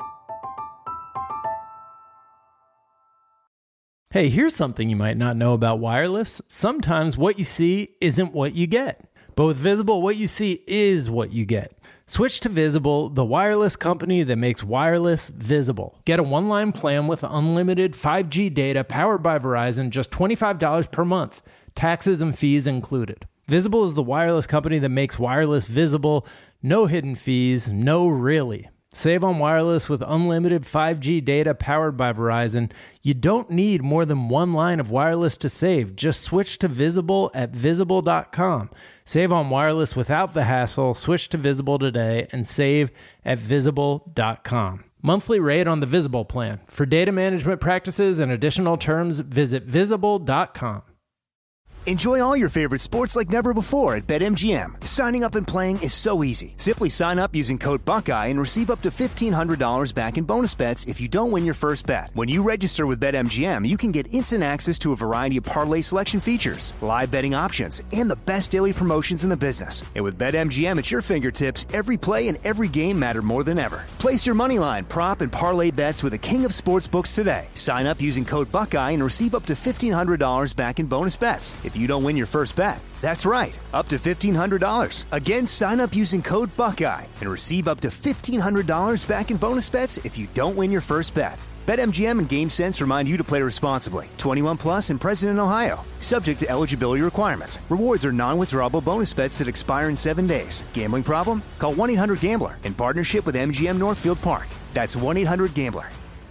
Hey, here's something you might not know about wireless. Sometimes what you see isn't what you get. But with Visible, what you see is what you get. Switch to Visible, the wireless company that makes wireless visible. Get a one-line plan with unlimited 5G data powered by Verizon, just $25 per month. Taxes and fees included. Visible is the wireless company that makes wireless visible. No hidden fees, no really. Save on wireless with unlimited 5G data powered by Verizon. You don't need more than one line of wireless to save. Just switch to Visible at Visible.com. Save on wireless without the hassle. Switch to Visible today and save at Visible.com. Monthly rate on the Visible plan. For data management practices and additional terms, visit Visible.com. Enjoy all your favorite sports like never before at BetMGM. Signing up and playing is so easy. Simply sign up using code Buckeye and receive up to $1,500 back in bonus bets if you don't win your first bet. When you register with BetMGM, you can get instant access to a variety of parlay selection features, live betting options, and the best daily promotions in the business. And with BetMGM at your fingertips, every play and every game matter more than ever. Place your moneyline, prop, and parlay bets with the king of sportsbooks today. Sign up using code Buckeye and receive up to $1,500 back in bonus bets if you don't win your first bet. That's right, up to $1,500. Again, sign up using code Buckeye and receive up to $1,500 back in bonus bets if you don't win your first bet. BetMGM and GameSense remind you to play responsibly. 21 plus and present in Ohio. Subject to eligibility requirements. Rewards are non-withdrawable bonus bets that expire in 7 days. Gambling problem? Call 1-800-GAMBLER in partnership with MGM Northfield Park. That's 1-800-GAMBLER.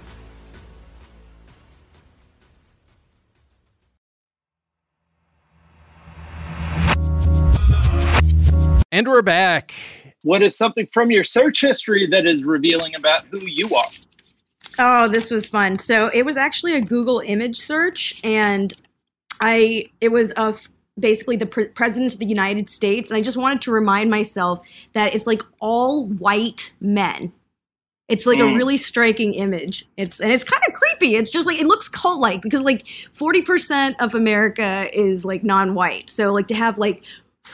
And we're back. What is something from your search history that is revealing about who you are? Oh, this was fun. So it was actually a Google image search, and it was of basically the president of the United States, and I just wanted to remind myself that it's like all white men. It's like a really striking image. It's kind of creepy. It's just like, it looks cult-like because like 40% of America is like non-white. So like to have like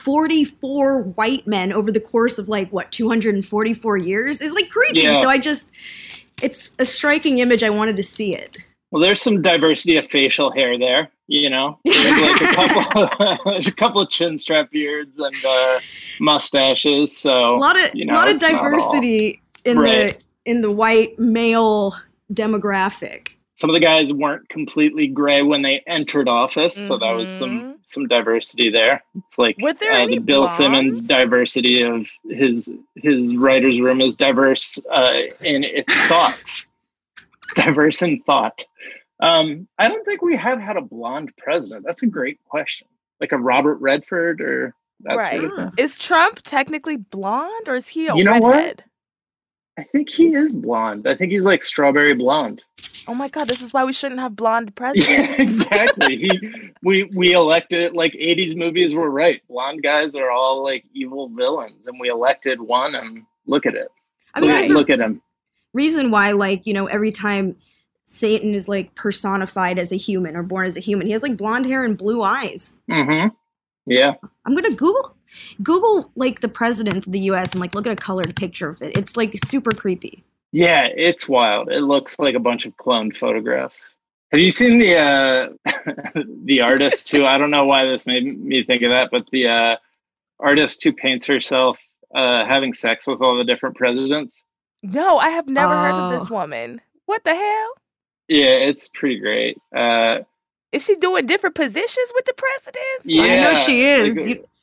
44 white men over the course of like 244 years is like creepy. Yeah. So it's a striking image. I wanted to see it. Well, there's some diversity of facial hair there, you know. There's like a couple of chin strap beards and mustaches. So a lot of diversity in the white male demographic. Some of the guys weren't completely gray when they entered office, so that was some diversity there. It's like the Bill Simmons diversity of his writer's room is diverse in its thoughts. It's diverse in thought. I don't think we have had a blonde president. That's a great question. Like a Robert Redford or that sort of thing. Is Trump technically blonde or is he a redhead? What? I think he is blonde. I think he's like strawberry blonde. Oh my God, this is why we shouldn't have blonde presidents. Yeah, exactly. We elected, like 80s movies were right. Blonde guys are all like evil villains, and we elected one, and look at it. I mean, look at him. Reason why, like, you know, every time Satan is like personified as a human or born as a human, he has like blonde hair and blue eyes. Mm-hmm. Yeah. I'm gonna Google like the president of the US and like look at a colored picture of it. It's like super creepy. Yeah, it's wild. It looks like a bunch of cloned photographs. Have you seen the the artist who, I don't know why this made me think of that, but the artist who paints herself having sex with all the different presidents? No, I have never heard of this woman. What the hell? Yeah, it's pretty great. Is she doing different positions with the presidents? Yeah, I know she is.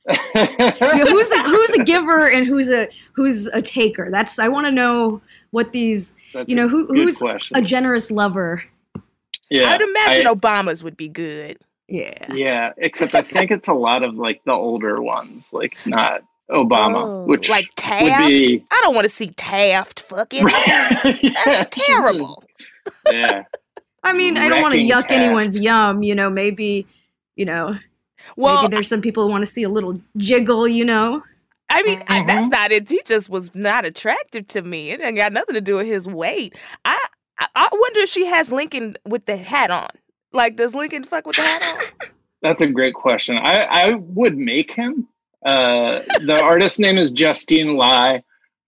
Who's a giver and who's a taker? I want to know what these. That's who's question. A generous lover. Yeah, I'd imagine Obama's would be good. Yeah. Yeah, except I think it's a lot of like the older ones, like not Obama, which like Taft. Would be... I don't want to see Taft. Fucking, that's terrible. Yeah. I mean, I don't want to yuck anyone's yum. You know, maybe maybe there's some people who want to see a little jiggle. You know. I mean, that's not it. He just was not attractive to me. It ain't got nothing to do with his weight. I wonder if she has Lincoln with the hat on. Like, does Lincoln fuck with the hat on? That's a great question. I would make him. The artist's name is Justine Lai.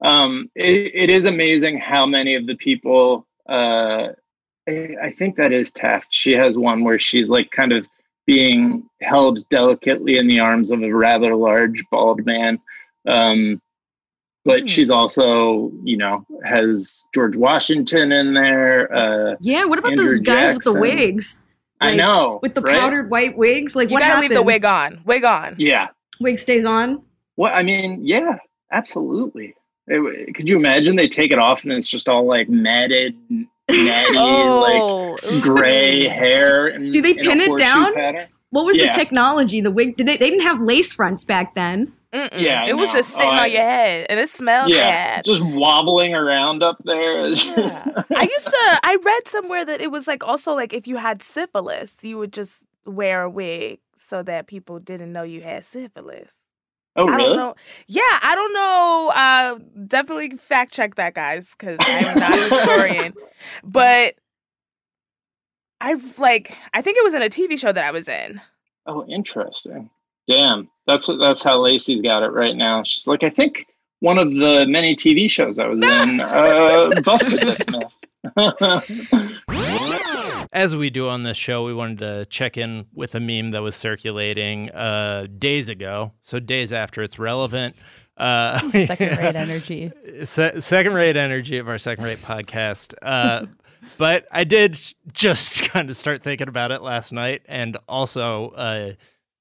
It is amazing how many of the people, I think that is Taft. She has one where she's like kind of being held delicately in the arms of a rather large bald man. But she's also, has George Washington in there. Yeah, what about Andrew those guys Jackson. with the wigs? I know. With the powdered white wigs? Like, what happens? You gotta leave the wig on. Wig on. Yeah. Wig stays on? Well, I mean, yeah, absolutely. Could you imagine they take it off and it's just all like matted, natty, like gray hair? And, do they pin it down? Pattern? What was the technology? The wig? They didn't have lace fronts back then. Yeah, it was just sitting on your head, and it smelled bad. Just wobbling around up there. Yeah. I read somewhere that it was like also like if you had syphilis, you would just wear a wig so that people didn't know you had syphilis. Oh, really? I don't know. Yeah, I don't know. Definitely fact check that, guys, because I'm not a historian. But I think it was in a TV show that I was in. Oh, interesting. Damn, that's how Lacey's got it right now. She's like, I think one of the many TV shows I was in busted this myth. As we do on this show, we wanted to check in with a meme that was circulating days ago, so days after it's relevant. Second-rate energy. Second-rate energy of our second-rate podcast. But I did just kind of start thinking about it last night, and also,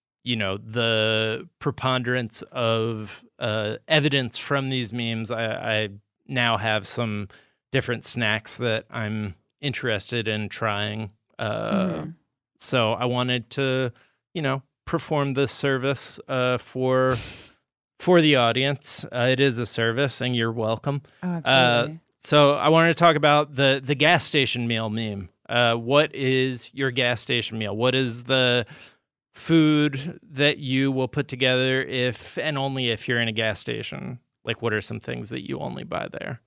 the preponderance of evidence from these memes. I now have some different snacks that I'm interested in trying. So I wanted to, perform this service for the audience. It is a service, and you're welcome. Oh, absolutely. So I wanted to talk about the gas station meal meme. What is your gas station meal? What is the food that you will put together if and only if you're in a gas station? Like, what are some things that you only buy there?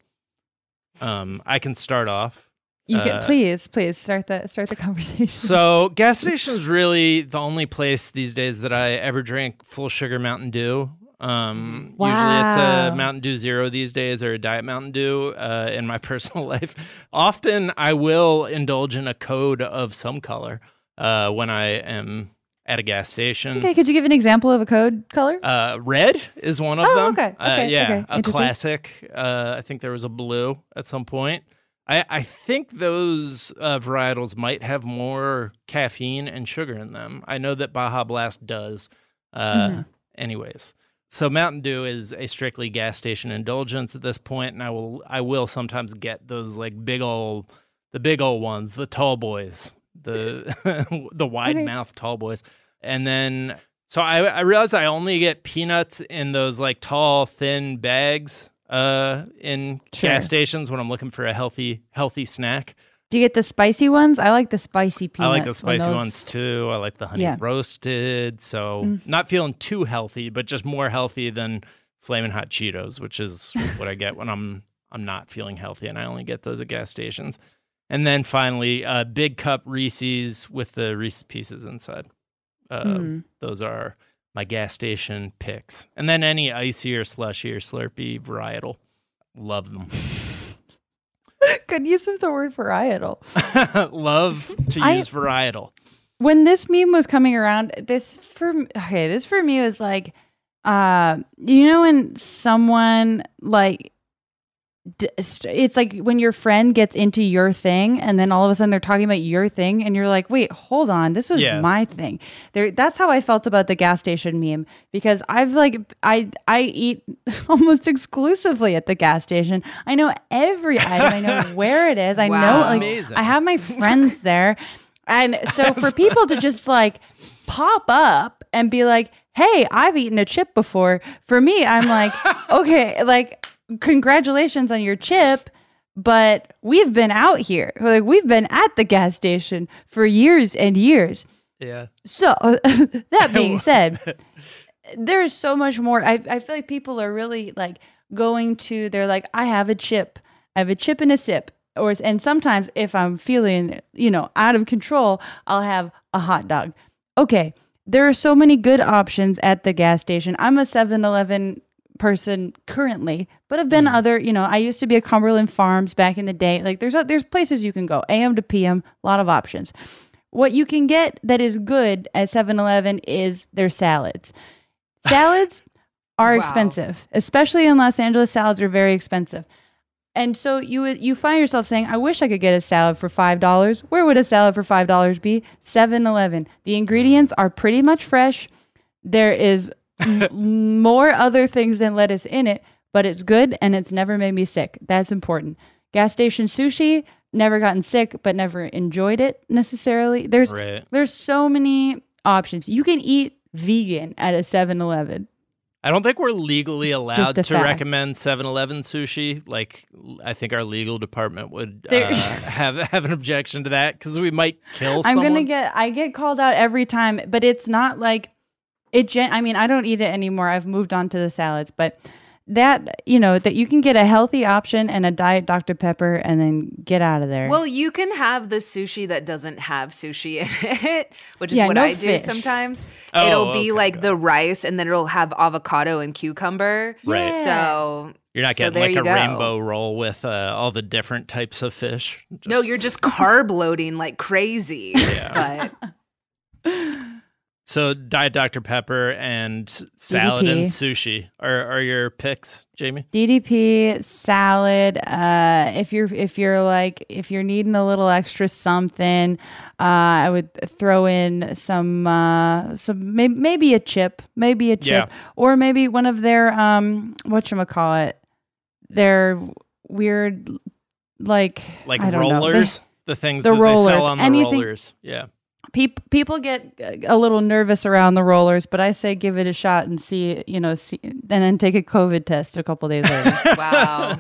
I can start off. You can please start the conversation. So gas station is really the only place these days that I ever drink full sugar Mountain Dew. Usually it's a Mountain Dew Zero these days, or a Diet Mountain Dew in my personal life. Often I will indulge in a Code of some color when I am at a gas station. Okay, could you give an example of a Code color? Red is one of them. Okay. Okay. A classic. I think there was a blue at some point. I think those varietals might have more caffeine and sugar in them. I know that Baja Blast does. Anyways, so Mountain Dew is a strictly gas station indulgence at this point, and I will sometimes get those like the big old ones, the tall boys, the wide mouth tall boys, and then so I realized I only get peanuts in those like tall thin bags. In gas stations when I'm looking for a healthy snack. Do you get the spicy ones? I like the spicy peanuts. I like the spicy ones too. I like the honey roasted. So not feeling too healthy, but just more healthy than Flamin' Hot Cheetos, which is what I get when I'm not feeling healthy, and I only get those at gas stations. And then finally, big cup Reese's with the Reese's Pieces inside. Those are my gas station picks. And then any icy or slushy or slurpy varietal. Love them. Good use of the word varietal. Love to use varietal. When this meme was coming around, this for me was like, when someone like, it's like when your friend gets into your thing and then all of a sudden they're talking about your thing and you're like, wait, hold on, this was my thing. That's how I felt about the gas station meme, because I eat almost exclusively at the gas station. I know every item. I know where it is. I know, amazing. I have my friends there. And so for people to just like pop up and be like, hey, I've eaten a chip before. For me, I'm like, okay, like, congratulations on your chip, but we've been out here. Like, we've been at the gas station for years and years. Yeah. So that being said, there's so much more. I feel like people are really like they're like, I have a chip. I have a chip and a sip. And sometimes if I'm feeling, out of control, I'll have a hot dog. Okay. There are so many good options at the gas station. I'm a 7-Eleven person currently, but I've been other, I used to be a Cumberland Farms back in the day. Like there's places you can go, AM to PM, a lot of options. What you can get that is good at 7-Eleven is their salads. Salads are expensive, especially in Los Angeles. Salads are very expensive. And so you find yourself saying, I wish I could get a salad for $5. Where would a salad for $5 be? 7-Eleven. The ingredients are pretty much fresh. There is more other things than lettuce in it, but it's good and it's never made me sick. That's important. Gas station sushi, never gotten sick, but never enjoyed it necessarily. There's so many options. You can eat vegan at a 7-Eleven. I don't think we're legally allowed to fact. recommend 7-Eleven sushi. Like, I think our legal department would have an objection to that because we might kill someone. I get called out every time, but it's not like I mean, I don't eat it anymore. I've moved on to the salads, but that you can get a healthy option and a Diet Dr. Pepper and then get out of there. Well, you can have the sushi that doesn't have sushi in it, which is what no I do fish. sometimes. Oh, it'll be okay, like the rice and then it'll have avocado and cucumber. Right. So you're not getting there like you a go. rainbow roll with all the different types of fish. No, you're just carb loading like crazy. Yeah. But So Diet Dr. Pepper and salad DDP. and sushi are your picks, Jamie? DDP, salad. If you're needing a little extra something, I would throw in some maybe a chip, Yeah. or maybe one of their whatchamacallit, their weird Like I don't know. rollers, the things the that rollers, they sell on the anything- rollers. Yeah. People get a little nervous around the rollers, but I say give it a shot and see, and then take a COVID test a couple days later. wow.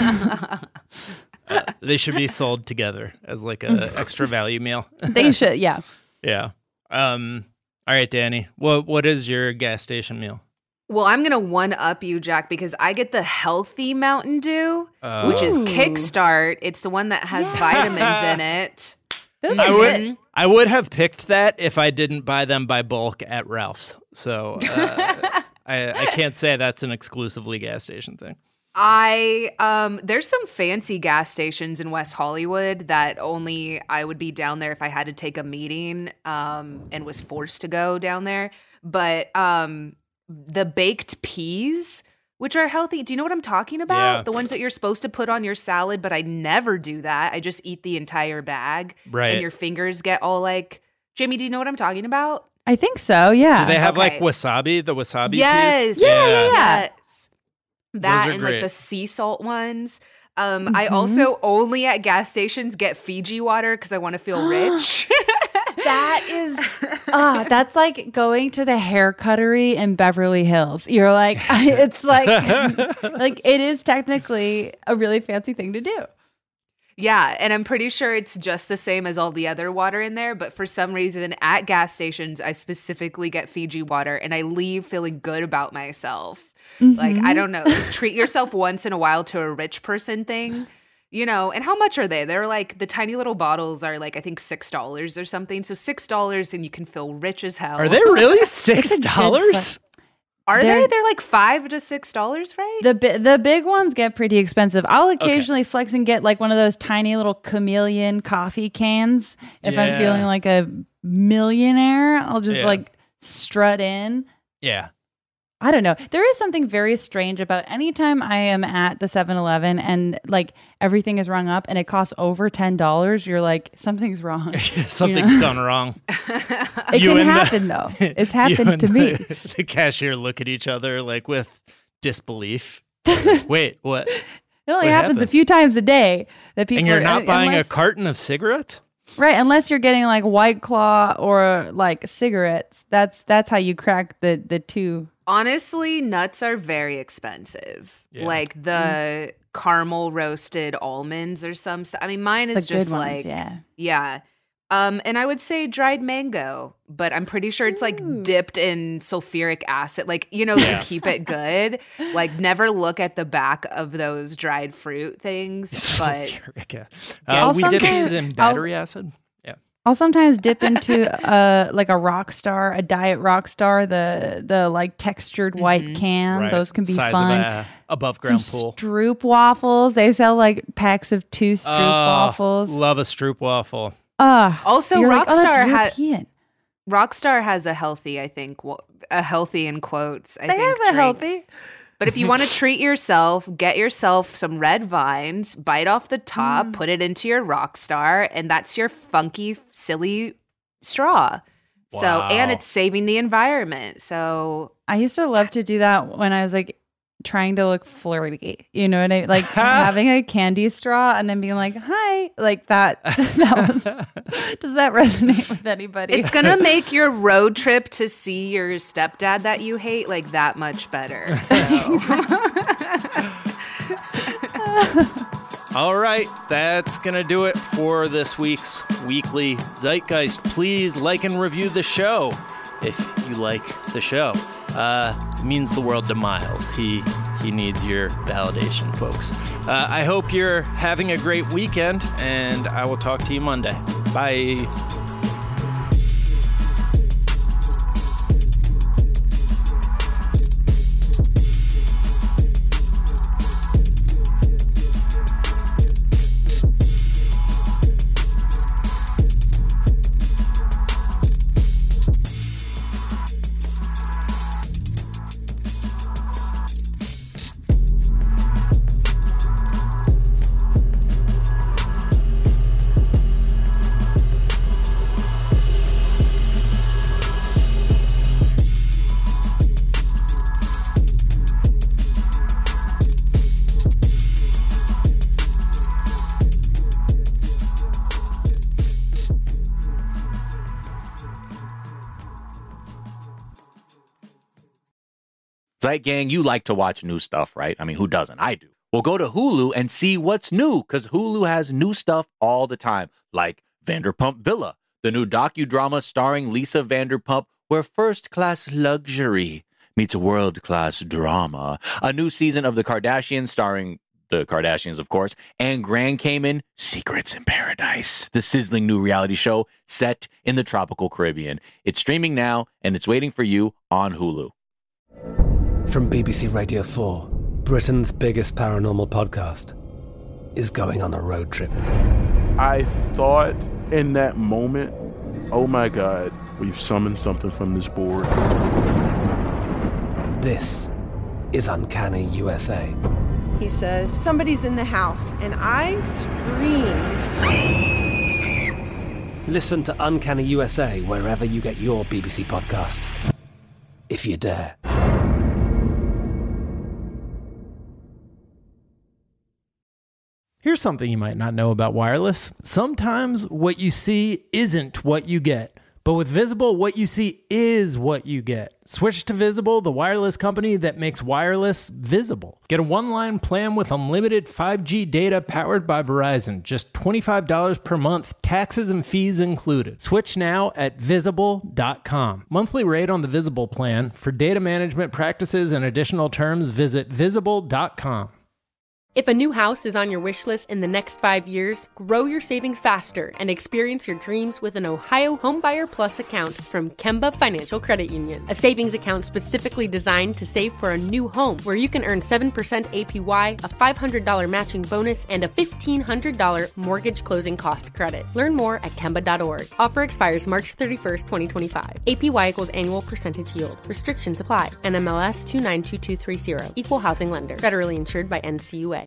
They should be sold together as like a extra value meal. They should, yeah. Yeah. All right, Danny. What is your gas station meal? Well, I'm going to one-up you, Jack, because I get the healthy Mountain Dew, which is Kickstart. It's the one that has vitamins in it. I would have picked that if I didn't buy them by bulk at Ralph's. So I can't say that's an exclusively gas station thing. There's some fancy gas stations in West Hollywood that only I would be down there if I had to take a meeting and was forced to go down there. But the baked peas, which are healthy. Do you know what I'm talking about? Yeah. The ones that you're supposed to put on your salad, but I never do that. I just eat the entire bag. Right. And your fingers get all like, Jamie, do you know what I'm talking about? I think so, yeah. Do they have like Okay. wasabi? The wasabi Yes. peas? Yes. That Those are and like great. the sea salt ones. I also only at gas stations get Fiji water because I want to feel rich. That is, that's like going to the hair cuttery in Beverly Hills. You're like, it's like it is technically a really fancy thing to do. Yeah, and I'm pretty sure it's just the same as all the other water in there, but for some reason at gas stations, I specifically get Fiji water and I leave feeling good about myself. Like, I don't know, just treat yourself once in a while to a rich person thing. And how much are they? They're like, the tiny little bottles are like, I think $6 or something. So $6 and you can feel rich as hell. Are they really $6? Are they? They're like $5 to $6, right? The big ones get pretty expensive. I'll occasionally flex and get like one of those tiny little chameleon coffee cans. If I'm feeling like a millionaire, I'll just like strut in. Yeah. I don't know. There is something very strange about anytime I am at the 7-Eleven and like everything is rung up and it costs over $10, you're like, something's wrong. Something's gone wrong. It can happen though. It's happened to me. The cashier look at each other like with disbelief. Like, wait, what? It only happens a few times a day that people And you're not buying unless- a carton of cigarettes? Right, unless you're getting like White Claw or like cigarettes. That's how you crack the two. Honestly, nuts are very expensive. Yeah. Like the caramel roasted almonds or some stuff. I mean, mine is The good just ones, like, yeah. And I would say dried mango, but I'm pretty sure it's like dipped in sulfuric acid, like, to keep it good. Like, never look at the back of those dried fruit things. But we dip these in battery acid. Yeah. I'll sometimes dip into like a Rockstar, a Diet Rockstar, the like textured white can. Right. Those can be Size fun. of a above ground Some pool. Stroop waffles. They sell like packs of 2 Stroop waffles. Love a Stroop waffle. Also, you're like, oh, that's Rockstar Rockstar has a healthy, I think, a healthy in quotes. I They think, have a drink. healthy. But if you want to treat yourself, get yourself some red vines, bite off the top, put it into your Rockstar, and that's your funky, silly straw. Wow. So, and it's saving the environment. So I used to love to do that when I was like trying to look flirty. You know what I mean? Like having a candy straw and then being like, hi, like that. Does that resonate with anybody? It's going to make your road trip to see your stepdad that you hate like that much better. So. All right, that's going to do it for this week's Weekly Zeitgeist. Please like and review the show if you like the show. It means the world to Miles. He needs your validation, folks. I hope you're having a great weekend, and I will talk to you Monday. Bye. Zeit Gang, you like to watch new stuff, right? I mean, who doesn't? I do. Well, go to Hulu and see what's new, because Hulu has new stuff all the time, like Vanderpump Villa, the new docudrama starring Lisa Vanderpump, where first-class luxury meets world-class drama. A new season of The Kardashians starring the Kardashians, of course, and Grand Cayman, Secrets in Paradise, the sizzling new reality show set in the tropical Caribbean. It's streaming now, and it's waiting for you on Hulu. From BBC Radio 4, Britain's biggest paranormal podcast is going on a road trip. I thought in that moment, oh my God, we've summoned something from this board. This is Uncanny USA. He says, somebody's in the house, and I screamed. Listen to Uncanny USA wherever you get your BBC podcasts, if you dare. Here's something you might not know about wireless. Sometimes what you see isn't what you get. But with Visible, what you see is what you get. Switch to Visible, the wireless company that makes wireless visible. Get a one-line plan with unlimited 5G data powered by Verizon. Just $25 per month, taxes and fees included. Switch now at Visible.com. Monthly rate on the Visible plan. For data management practices and additional terms, visit Visible.com. If a new house is on your wish list in the next 5 years, grow your savings faster and experience your dreams with an Ohio Homebuyer Plus account from Kemba Financial Credit Union. A savings account specifically designed to save for a new home, where you can earn 7% APY, a $500 matching bonus, and a $1,500 mortgage closing cost credit. Learn more at Kemba.org. Offer expires March 31st, 2025. APY equals annual percentage yield. Restrictions apply. NMLS 292230. Equal housing lender. Federally insured by NCUA.